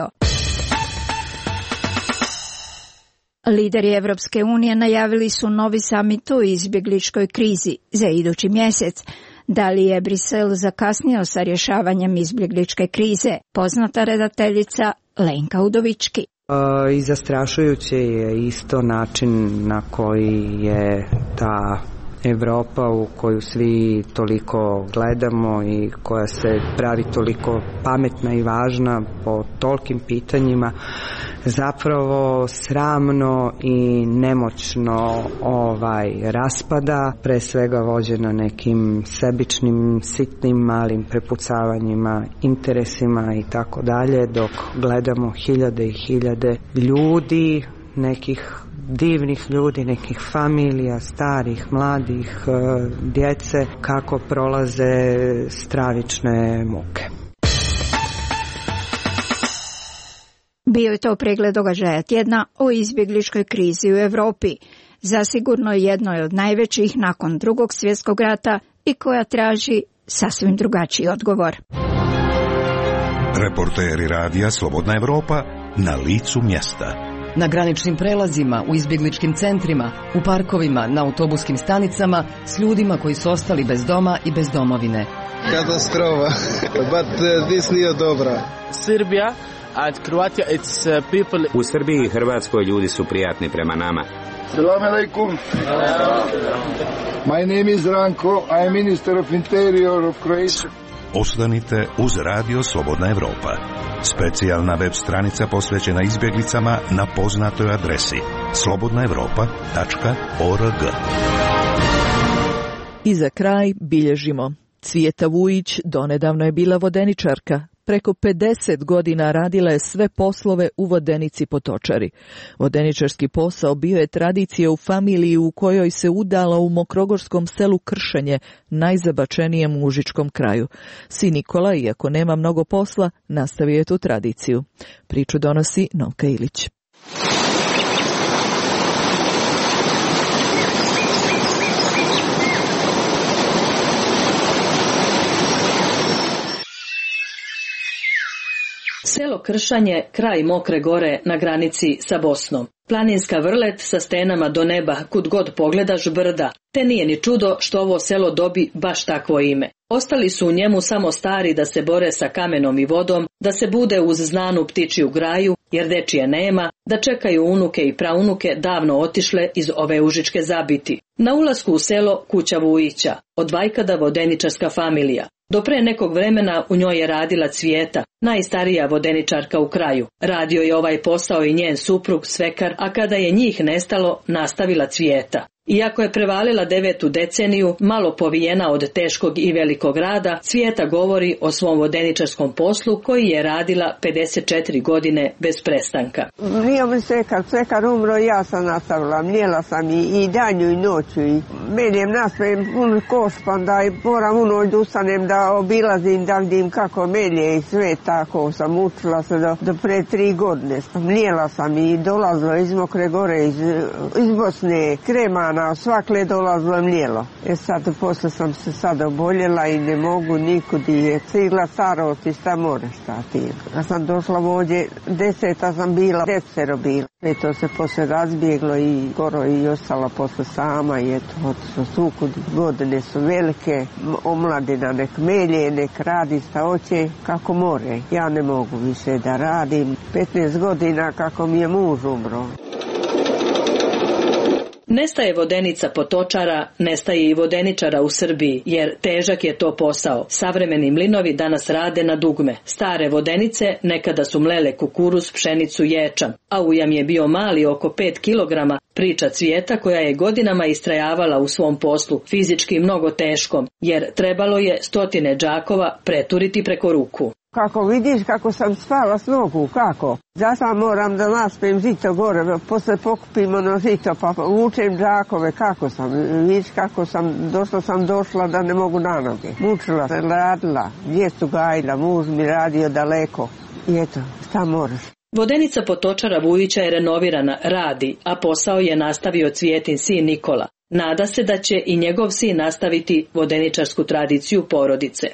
Lideri Evropske unije najavili su novi samit o izbjegličkoj krizi za idući mjesec. Da li je Brisel zakasnio sa rješavanjem izbjegličke krize? Poznata redateljica Lenka Udovički. I zastrašujuće je isto način na koji je ta Evropa u koju svi toliko gledamo i koja se pravi toliko pametna i važna po tolikim pitanjima, zapravo sramno i nemoćno ovaj raspada, pre svega vođena nekim sebičnim, sitnim, malim prepucavanjima, interesima i tako dalje, dok gledamo hiljade i hiljade ljudi, nekih divnih ljudi, nekih familija, starih, mladih, djece, kako prolaze stravične muke. Bio je to pregled događaja tjedna o izbjegličkoj krizi u Europi. Zasigurno jednoj od najvećih nakon Drugog svjetskog rata i koja traži sasvim drugačiji odgovor. Reporteri radija Slobodna Evropa na licu mjesta. Na graničnim prelazima, u izbjegličkim centrima, u parkovima, na autobuskim stanicama, s ljudima koji su ostali bez doma i bez domovine. Katastrofa, but uh, this nije dobra. Srbija and Croatia, it's uh, people... U Srbiji i Hrvatskoj ljudi su prijatni prema nama. Salam alaikum. My name is Ranko, I am Minister of Interior of Croatia. Ostanite uz Radio Slobodna Evropa. Specijalna web stranica posvećena izbjeglicama na poznatoj adresi slobodna evropa tačka org. I za kraj bilježimo. Cvijeta Vujić donedavno je bila vodeničarka. Preko pedeset godina radila je sve poslove u vodenici Potočari. Vodeničarski posao bio je tradicija u familiji u kojoj se udala u mokrogorskom selu Kršenje, najzabačenijem u užičkom kraju. Sin Nikola, iako nema mnogo posla, nastavio je tu tradiciju. Priču donosi Novka Ilić. Selo Kršanje, kraj Mokre gore na granici sa Bosnom. Planinska vrlet sa stenama do neba, kud god pogledaš brda, te nije ni čudo što ovo selo dobi baš takvo ime. Ostali su u njemu samo stari da se bore sa kamenom i vodom, da se bude uz znanu ptičiju graju, jer dečije nema, da čekaju unuke i praunuke davno otišle iz ove užičke zabiti. Na ulasku u selo kuća Vujića, od vajkada vodeničarska familija. Do pre nekog vremena u njoj je radila Cvijeta, najstarija vodeničarka u kraju. Radio je ovaj posao i njen suprug, svekar, a kada je njih nestalo, nastavila Cvijeta. Iako je prevalila devetu deceniju, malo povijena od teškog i velikog rada, Cvijeta govori o svom vodeničarskom poslu koji je radila pedeset četiri godine bez prestanka. Nije mi svekar, svekar umro, ja sam nastavila, mljela sam i, i danju i noću. I meljem nastavim pun koš, pa da moram u noć da ustanem, da obilazim, da vidim kako melje i sve tako. Sam učila se do, do pre tri godine. Mljela sam i dolazila iz Mokre gore, iz, iz Bosne, Krema, na svakle dolazilo mlijelo. E sad, posle sam se sad oboljela i ne mogu nikud i je cigla starost i šta more šta ti. Ja sam došla ovdje, deseta sam bila, desero bila. E to se posle razbjeglo i skoro i ostala posle sama i eto, otišlo sukud. Godine su velike, omladina nek melje, nek radi šta hoće, kako more. Ja ne mogu više da radim. petnaest godina kako mi je muž umro. Nestaje vodenica potočara, nestaje i vodeničara u Srbiji, jer težak je to posao. Savremeni mlinovi danas rade na dugme. Stare vodenice nekada su mlele kukuruz, pšenicu, ječam, a ujam je bio mali oko pet kilograma, priča Cvijeta koja je godinama istrajavala u svom poslu, fizički mnogo teškom, jer trebalo je stotine džakova preturiti preko ruku. Kako vidiš kako sam spala s nogu, kako? Zato moram da naspem žito gore, posle pokupim ono žito, pa vučem džakove, kako sam, vidiš kako sam, došla sam došla da ne mogu na noge. Mučila se, radila, djecu gajila, muž mi radio daleko i eto, šta moraš? Vodenica potočara Vujića je renovirana, radi, a posao je nastavio Cvijetin sin Nikola. Nada se da će i njegov sin nastaviti vodeničarsku tradiciju porodice.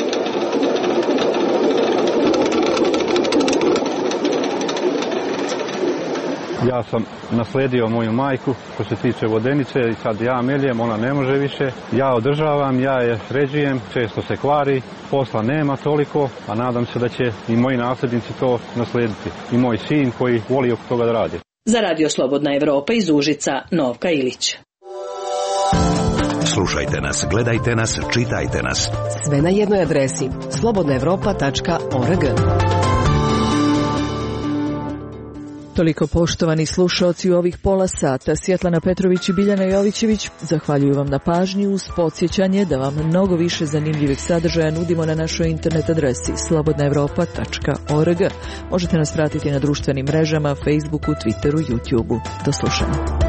Ja sam nasledio moju majku što se tiče vodenice i sad ja meljem, ona ne može više. Ja održavam, ja je sređujem, često se kvari, posla nema toliko, a nadam se da će i moji nasljednici to naslediti. I moj sin koji voli oko toga da radi. Za Radio Slobodna Evropa iz Užica, Novka Ilić. Slušajte nas, gledajte nas, čitajte nas. Sve na jednoj adresi slobodna evropa tačka org. Toliko, poštovani slušaoci, u ovih pola sata. Svjetlana Petrović i Biljana Jovićević zahvaljuju vam na pažnji uz podsjećanje da vam mnogo više zanimljivih sadržaja nudimo na našoj internet adresi slobodna evropa tačka org. Možete nas pratiti na društvenim mrežama, Facebooku, Twitteru, YouTubeu. Do slušanja.